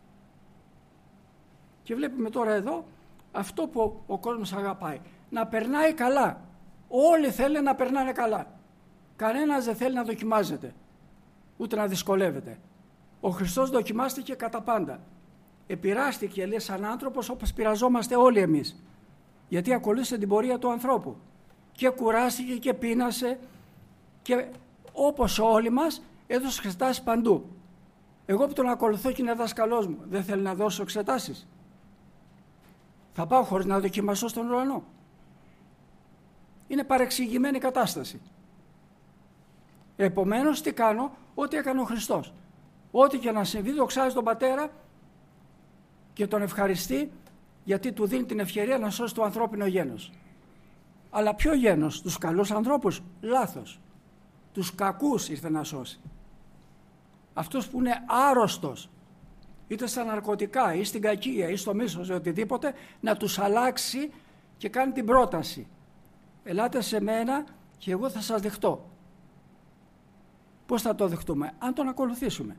Και βλέπουμε τώρα εδώ αυτό που ο κόσμος αγαπάει. Να περνάει καλά. Όλοι θέλουν να περνάνε καλά. Κανένας δεν θέλει να δοκιμάζεται. Ούτε να δυσκολεύεται. Ο Χριστός δοκιμάστηκε κατά πάντα. Επειράστηκε, λέει, σαν άνθρωπος όπως πειραζόμαστε όλοι εμείς. Γιατί ακολούθησε την πορεία του ανθρώπου. και κουράστηκε και πείνασε και όπως όλοι μας έδωσε εξετάσεις παντού. Εγώ που τον ακολουθώ και είναι δάσκαλός μου, δεν θέλει να δώσω εξετάσεις? Θα πάω χωρίς να δοκιμασώ στον ουρανό? Είναι παρεξηγημένη κατάσταση. Επομένως τι κάνω? Ό,τι έκανε ο Χριστός. Ό,τι και να συμβεί δοξάζει τον Πατέρα και τον ευχαριστεί, γιατί του δίνει την ευκαιρία να σώσει το ανθρώπινο γένος. Αλλά ποιο γένος? Τους καλούς ανθρώπους? Λάθος. Τους κακούς ήρθε να σώσει. Αυτός που είναι άρρωστος, είτε στα ναρκωτικά ή στην κακία ή στο μίσος ή οτιδήποτε, να τους αλλάξει και κάνει την πρόταση. Ελάτε σε μένα και εγώ θα σας δεχτώ. Πώς θα το δεχτούμε? Αν τον ακολουθήσουμε.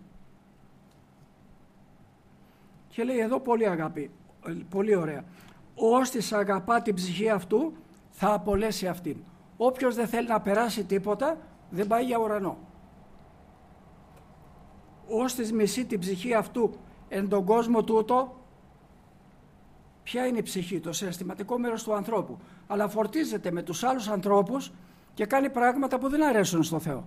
Και λέει εδώ πολύ αγάπη, πολύ ωραία. Όστις αγαπά την ψυχή αυτού θα απολέσει αυτήν. Όποιος δεν θέλει να περάσει τίποτα δεν πάει για ουρανό. Όστις μισεί την ψυχή αυτού εν τον κόσμο τούτο, ποια είναι η ψυχή? Το συναισθηματικό μέρος του ανθρώπου. Αλλά φορτίζεται με τους άλλους ανθρώπους και κάνει πράγματα που δεν αρέσουν στο Θεό.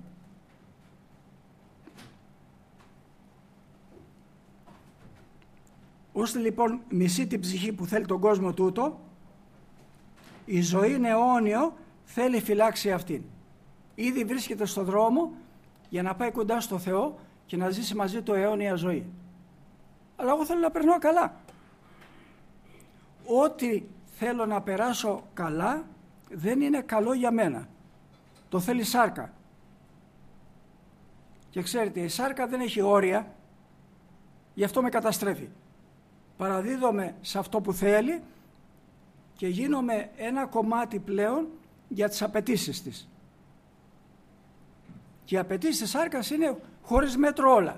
Ώστε λοιπόν μισεί την ψυχή που θέλει τον κόσμο τούτο, η ζωή είναι αιώνιο, θέλει φυλάξει αυτήν. Ήδη βρίσκεται στο δρόμο για να πάει κοντά στο Θεό και να ζήσει μαζί του αιώνια ζωή. Αλλά εγώ θέλω να περνώ καλά. Ό,τι θέλω να περάσω καλά δεν είναι καλό για μένα. Το θέλει σάρκα. Και ξέρετε, η σάρκα δεν έχει όρια, γι' αυτό με καταστρέφει. Παραδίδομαι σε αυτό που θέλει και γίνομαι ένα κομμάτι πλέον για τις απαιτήσεις της. Και οι απαιτήσεις της σάρκας είναι χωρίς μέτρο όλα.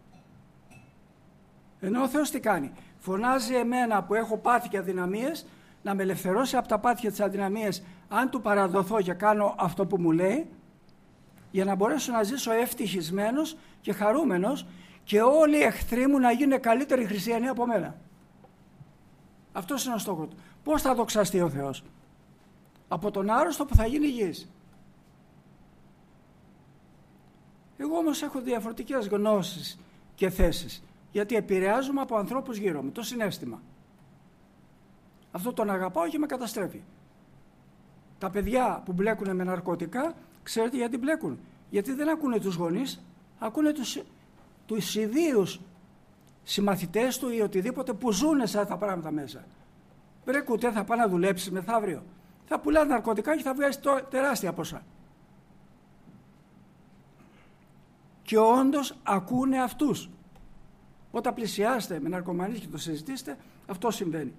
Ενώ ο Θεός τι κάνει? Φωνάζει εμένα που έχω πάθη και αδυναμίες να με ελευθερώσει από τα πάθη και τις αδυναμίες, αν του παραδοθώ και κάνω αυτό που μου λέει, για να μπορέσω να ζήσω ευτυχισμένος και χαρούμενος και όλοι οι εχθροί μου να γίνουν καλύτεροι χριστιανοί από μένα. Αυτός είναι ο στόχος του. Πώς θα δοξαστεί ο Θεός? Από τον άρρωστο που θα γίνει υγιής. Εγώ όμως έχω διαφορετικές γνώσεις και θέσεις, γιατί επηρεάζομαι από ανθρώπους γύρω μου, το συναίσθημα. Αυτό τον αγαπάω και με καταστρέφει. Τα παιδιά που μπλέκουν με ναρκωτικά, ξέρετε γιατί μπλέκουν? Γιατί δεν ακούνε τους γονείς, ακούνε τους, τους ιδίους συμμαθητές του ή οτιδήποτε που ζουνε σε αυτά τα πράγματα μέσα. Βρε κουτέ, θα πάει να δουλέψει μεθαύριο. Θα πουλά ναρκωτικά και θα βγάζει τεράστια ποσά. Και όντως ακούνε αυτούς. Όταν πλησιάσετε με ναρκωμανείς και το συζητήσετε, αυτό συμβαίνει.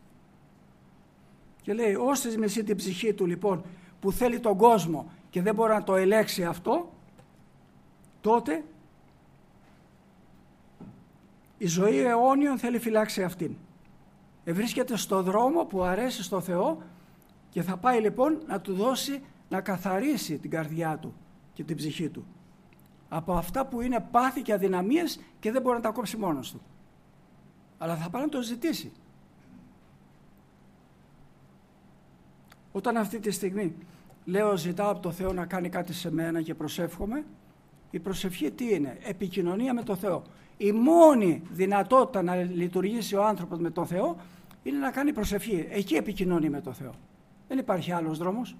Και λέει, όσες μισεί την ψυχή του λοιπόν που θέλει τον κόσμο και δεν μπορεί να το ελέξει αυτό, τότε η ζωή αιώνιον θέλει φυλάξει αυτήν. Ευρίσκεται στο δρόμο που αρέσει στο Θεό και θα πάει λοιπόν να του δώσει να καθαρίσει την καρδιά του και την ψυχή του από αυτά που είναι πάθη και αδυναμίες και δεν μπορεί να τα κόψει μόνος του. Αλλά θα πάει να το ζητήσει. Όταν αυτή τη στιγμή λέω ζητάω από το Θεό να κάνει κάτι σε μένα και προσεύχομαι, η προσευχή τι είναι? Επικοινωνία με το Θεό. Η μόνη δυνατότητα να λειτουργήσει ο άνθρωπος με το Θεό είναι να κάνει προσευχή. Εκεί επικοινωνεί με το Θεό. Δεν υπάρχει άλλος δρόμος.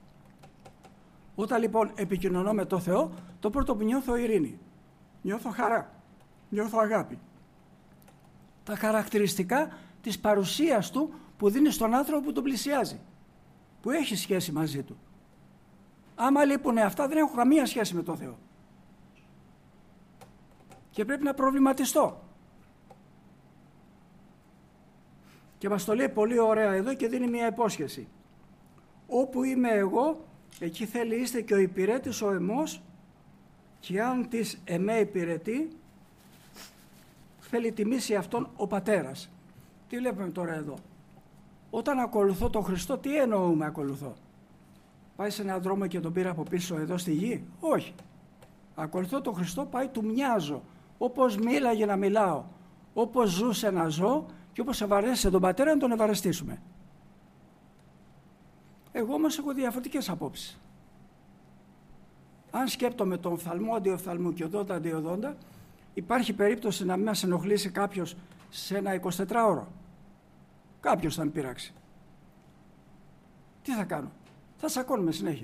Όταν λοιπόν επικοινωνώ με το Θεό, το πρώτο που νιώθω ειρήνη. Νιώθω χαρά. Νιώθω αγάπη. Τα χαρακτηριστικά της παρουσίας του που δίνει στον άνθρωπο που τον πλησιάζει. Που έχει σχέση μαζί του. Άμα λείπουν αυτά δεν έχω καμία σχέση με το Θεό. Και πρέπει να προβληματιστώ. Και μας το λέει πολύ ωραία εδώ και δίνει μια υπόσχεση. Όπου είμαι εγώ, εκεί θέλει είστε και ο υπηρέτης ο εμός, και αν της εμέ υπηρετεί, θέλει τιμήσει αυτόν ο πατέρας. Τι βλέπουμε τώρα εδώ? Όταν ακολουθώ τον Χριστό, τι εννοούμε ακολουθώ? Πάει σε έναν δρόμο και τον πήρα από πίσω εδώ στη γη? Όχι. Ακολουθώ τον Χριστό, πάει του μοιάζω. Όπως μίλαγε να μιλάω, όπως ζούσε να ζω και όπως ευαρέστησε τον πατέρα να τον ευαρεστήσουμε. Εγώ όμως έχω διαφορετικές απόψεις. Αν σκέπτομαι τον οφθαλμό αντιοφθαλμού και οδόντα αντιοδόντα, υπάρχει περίπτωση να μην μας ενοχλήσει κάποιος σε ένα εικοσιτετράωρο. Κάποιος θα με πειράξει. Τι θα κάνω? Θα σακώνουμε συνέχεια.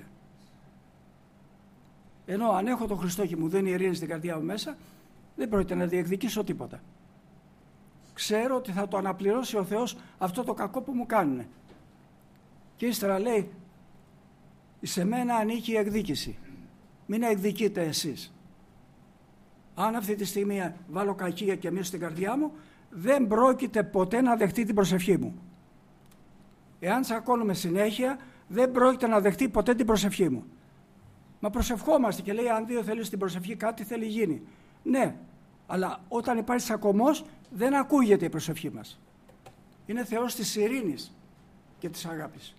Ενώ αν έχω τον Χριστό και μου δίνει ειρήνη στην καρδιά μου μέσα, δεν πρόκειται να διεκδικήσω τίποτα. Ξέρω ότι θα το αναπληρώσει ο Θεός αυτό το κακό που μου κάνουνε. Και ύστερα λέει, σε μένα ανήκει η εκδίκηση. Μην εκδικείτε εσείς. Αν αυτή τη στιγμή βάλω κακία και μέσα στην καρδιά μου, δεν πρόκειται ποτέ να δεχτεί την προσευχή μου. Εάν τσακώνουμε συνέχεια, δεν πρόκειται να δεχτεί ποτέ την προσευχή μου. Μα προσευχόμαστε και λέει, αν δύο θέλει στην προσευχή κάτι θέλει γίνει. Ναι, αλλά όταν υπάρχει τσακωμός δεν ακούγεται η προσευχή μας. Είναι Θεός της ειρήνης και της αγάπης.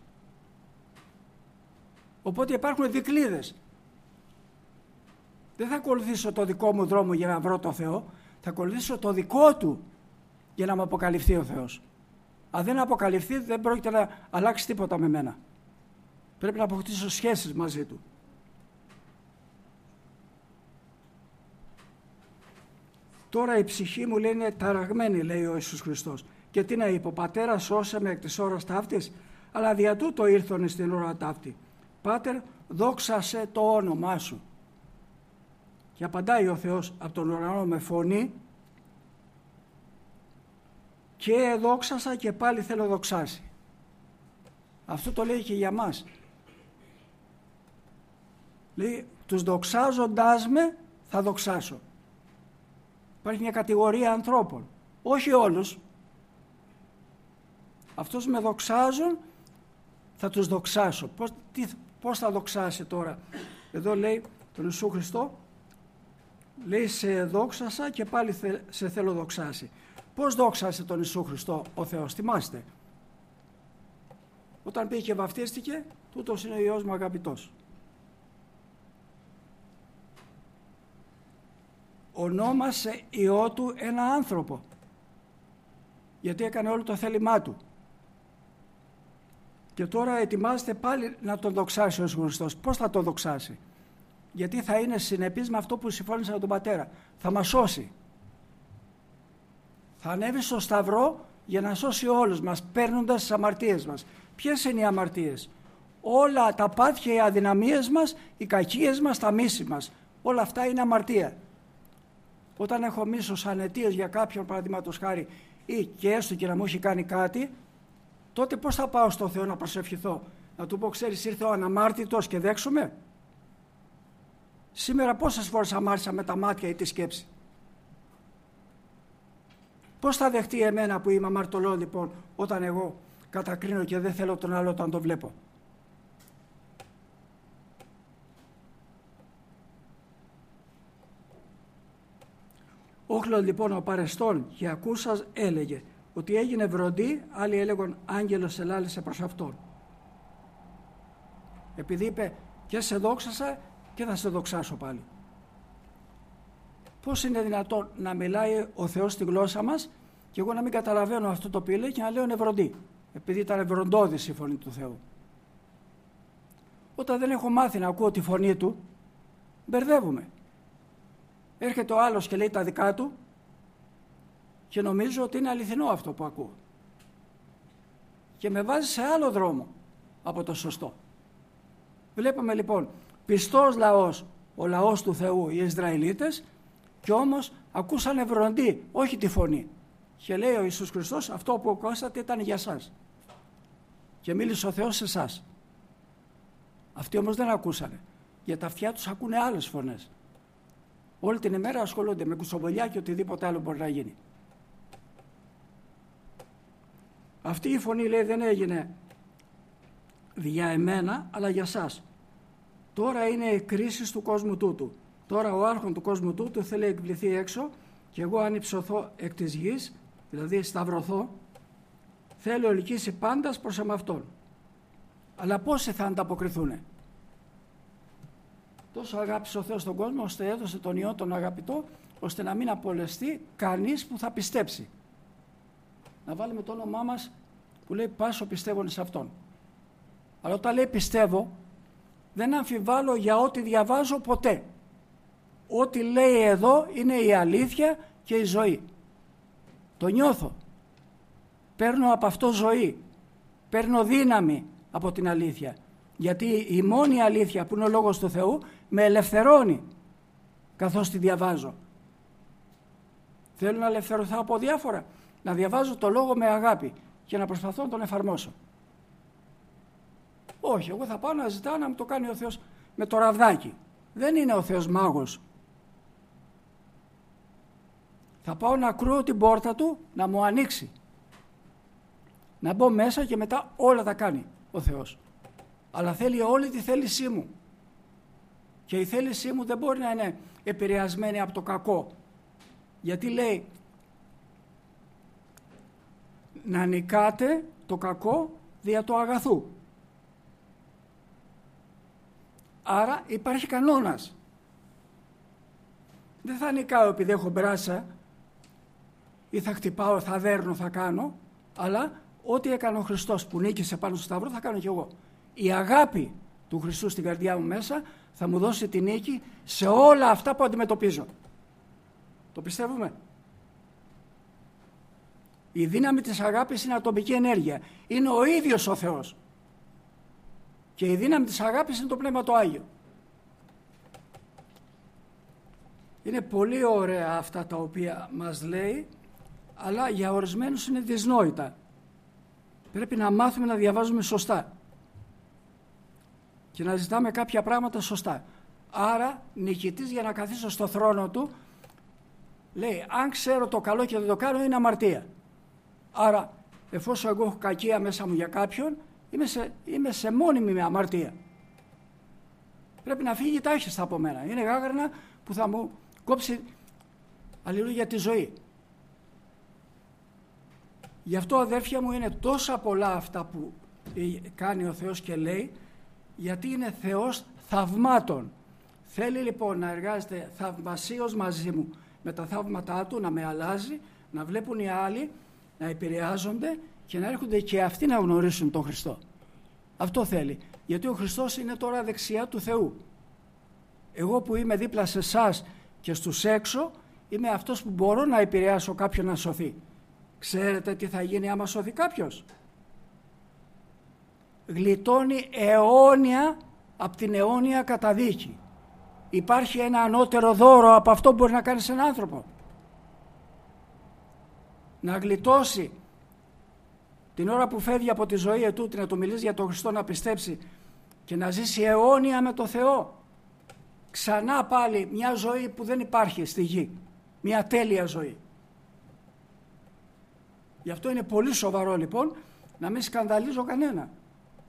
Οπότε υπάρχουν δικλείδες. Δεν θα ακολουθήσω το δικό μου δρόμο για να βρω το Θεό, θα ακολουθήσω το δικό Του για να μου αποκαλυφθεί ο Θεός. Αν δεν αποκαλυφθεί δεν πρόκειται να αλλάξει τίποτα με μένα. Πρέπει να αποκτήσω σχέσεις μαζί Του. Τώρα η ψυχή μου λέει είναι ταραγμένη, λέει ο Ιησούς Χριστός. Και τι να είπε, ο Πατέρας σώσε με εκ της ώρας ταύτης, αλλά δια τούτο ήλθον στην ώρα ταύτη. Πάτερ, δόξασε το όνομά σου. Και απαντάει ο Θεός από τον ουρανό με φωνή, και δόξασα και πάλι θέλω δοξάσει. Αυτό το λέει και για μας. Λέει, τους δοξάζοντάς με θα δοξάσω. Υπάρχει μια κατηγορία ανθρώπων, όχι όλους. Αυτούς με δοξάζουν, θα τους δοξάσω. Πώς, τι, πώς θα δοξάσει τώρα? Εδώ λέει τον Ιησού Χριστό, λέει σε δόξασα και πάλι θε, σε θέλω δοξάσει. Πώς δόξασε τον Ιησού Χριστό ο Θεός? Θυμάστε. Όταν πήγε και βαφτίστηκε, τούτος είναι ο Υιός μου αγαπητός. Ονόμασε Υιό Του ένα άνθρωπο, γιατί έκανε όλο το θέλημά Του. Και τώρα ετοιμάζεται πάλι να τον δοξάσει ο Ιησούς Χριστός. Πώς θα τον δοξάσει? Γιατί θα είναι συνεπής με αυτό που συμφώνησε με τον Πατέρα. Θα μας σώσει. Θα ανέβει στο Σταυρό για να σώσει όλους μας, παίρνοντας τις αμαρτίες μας. Ποιες είναι οι αμαρτίες? Όλα τα πάθια, οι αδυναμίες μας, οι κακίες μας, τα μίση μας. Όλα αυτά είναι αμαρτία. Όταν έχω μίσος, ανετίες για κάποιον, παραδείγματος χάρη, ή και έστω και να μου έχει κάνει κάτι, τότε πώς θα πάω στο Θεό να προσευχηθώ? Να Του πω, ξέρεις, ήρθε ο αναμάρτητος και δέξουμε. Σήμερα πόσες φορές αμάρτησα με τα μάτια ή τη σκέψη? Πώς θα δεχτεί εμένα που είμαι αμαρτωλό λοιπόν, όταν εγώ κατακρίνω και δεν θέλω τον άλλο όταν το βλέπω? Όχλος λοιπόν ο παρεστών και ακούσας έλεγε ότι έγινε βροντί, άλλοι έλεγαν άγγελος ελάλησε προς αυτόν. Επειδή είπε και σε δόξασα και θα σε δοξάσω πάλι. Πώς είναι δυνατόν να μιλάει ο Θεός στη γλώσσα μας και εγώ να μην καταλαβαίνω αυτό το οποίο λέει και να λέω είναι βροντί, επειδή ήταν βροντώδης η φωνή του Θεού? Όταν δεν έχω μάθει να ακούω τη φωνή Του, μπερδεύομαι. Έρχεται ο άλλος και λέει τα δικά του και νομίζω ότι είναι αληθινό αυτό που ακούω. Και με βάζει σε άλλο δρόμο από το σωστό. Βλέπουμε λοιπόν πιστός λαός, ο λαός του Θεού, οι Ισραηλίτες, και όμως ακούσανε βροντί, όχι τη φωνή. Και λέει ο Ιησούς Χριστός, αυτό που ακούσατε ήταν για σας. Και μίλησε ο Θεός σε εσάς. Αυτοί όμως δεν ακούσανε. Για τα αυτιά τους ακούνε άλλες φωνές. Όλη την ημέρα ασχολούνται με κουτσομπολιά και οτιδήποτε άλλο μπορεί να γίνει. Αυτή η φωνή, λέει, δεν έγινε για εμένα αλλά για σας. Τώρα είναι η κρίση του κόσμου τούτου. Τώρα ο άρχον του κόσμου τούτου θέλει να εκπληθεί έξω και εγώ αν υψωθώ εκ της γης, δηλαδή σταυρωθώ, θέλω ελκύσει πάντας προς εμαυτόν. Αλλά πόσοι θα ανταποκριθούνε? Τόσο αγάπησε ο Θεός τον κόσμο ώστε έδωσε τον Υιό τον αγαπητό, ώστε να μην απολεστεί κανείς που θα πιστέψει. Να βάλουμε το όνομά μας που λέει πάσο πιστεύουν σε Αυτόν. Αλλά όταν λέει πιστεύω, δεν αμφιβάλλω για ό,τι διαβάζω ποτέ. Ό,τι λέει εδώ είναι η αλήθεια και η ζωή. Το νιώθω. Παίρνω από αυτό ζωή. Παίρνω δύναμη από την αλήθεια. Γιατί η μόνη αλήθεια που είναι ο Λόγος του Θεού με ελευθερώνει καθώς τη διαβάζω. Θέλω να ελευθερωθώ από διάφορα. Να διαβάζω το Λόγο με αγάπη και να προσπαθώ να τον εφαρμόσω. Όχι, εγώ θα πάω να ζητάω να μου το κάνει ο Θεός με το ραβδάκι. Δεν είναι ο Θεός μάγος. Θα πάω να κρούω την πόρτα του να μου ανοίξει. Να μπω μέσα και μετά όλα τα κάνει ο Θεός. Αλλά θέλει όλη τη θέλησή μου. Και η θέλησή μου δεν μπορεί να είναι επηρεασμένη από το κακό. Γιατί λέει να νικάτε το κακό δια το αγαθού. Άρα υπάρχει κανόνας. Δεν θα νικάω επειδή έχω μπράσα ή θα χτυπάω, θα δέρνω, θα κάνω, αλλά ό,τι έκανε ο Χριστός που νίκησε πάνω στο σταυρό θα κάνω κι εγώ. Η αγάπη του Χριστού στην καρδιά μου μέσα θα μου δώσει τη νίκη σε όλα αυτά που αντιμετωπίζω. Το πιστεύουμε? Η δύναμη της αγάπης είναι ατομική ενέργεια. Είναι ο ίδιος ο Θεός. Και η δύναμη της αγάπης είναι το Πνεύμα το Άγιο. Είναι πολύ ωραία αυτά τα οποία μας λέει, αλλά για ορισμένους είναι δυσνόητα. Πρέπει να μάθουμε να διαβάζουμε σωστά και να ζητάμε κάποια πράγματα σωστά. Άρα νικητής για να καθίσω στο θρόνο του λέει αν ξέρω το καλό και δεν το κάνω είναι αμαρτία. Άρα εφόσον εγώ έχω κακία μέσα μου για κάποιον είμαι σε, είμαι σε μόνιμη αμαρτία. Πρέπει να φύγει τάχιστα από μένα. Είναι γάγρανα που θα μου κόψει αλληλούια τη ζωή. Γι' αυτό αδέρφια μου είναι τόσα πολλά αυτά που κάνει ο Θεός και λέει, γιατί είναι Θεός θαυμάτων. Θέλει λοιπόν να εργάζεται θαυμασίως μαζί μου με τα θαύματά του, να με αλλάζει, να βλέπουν οι άλλοι, να επηρεάζονται και να έρχονται και αυτοί να γνωρίσουν τον Χριστό. Αυτό θέλει. Γιατί ο Χριστός είναι τώρα δεξιά του Θεού. Εγώ που είμαι δίπλα σε εσάς και στους έξω, είμαι αυτός που μπορώ να επηρεάσω κάποιον να σωθεί. Ξέρετε τι θα γίνει άμα σωθεί κάποιος? Γλιτώνει αιώνια από την αιώνια καταδίκη. Υπάρχει ένα ανώτερο δώρο από αυτό που μπορεί να κάνει σε έναν άνθρωπο. Να γλιτώσει την ώρα που φεύγει από τη ζωή ετούτη, να του μιλήσει για τον Χριστό, να πιστέψει και να ζήσει αιώνια με το Θεό. Ξανά πάλι μια ζωή που δεν υπάρχει στη γη. Μια τέλεια ζωή. Γι' αυτό είναι πολύ σοβαρό λοιπόν να μην σκανδαλίζω κανένα.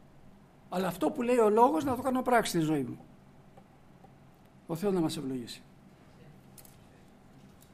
Αλλά αυτό που λέει ο λόγος να το κάνω πράξη στη ζωή μου. Ο Θεός να μας ευλογήσει.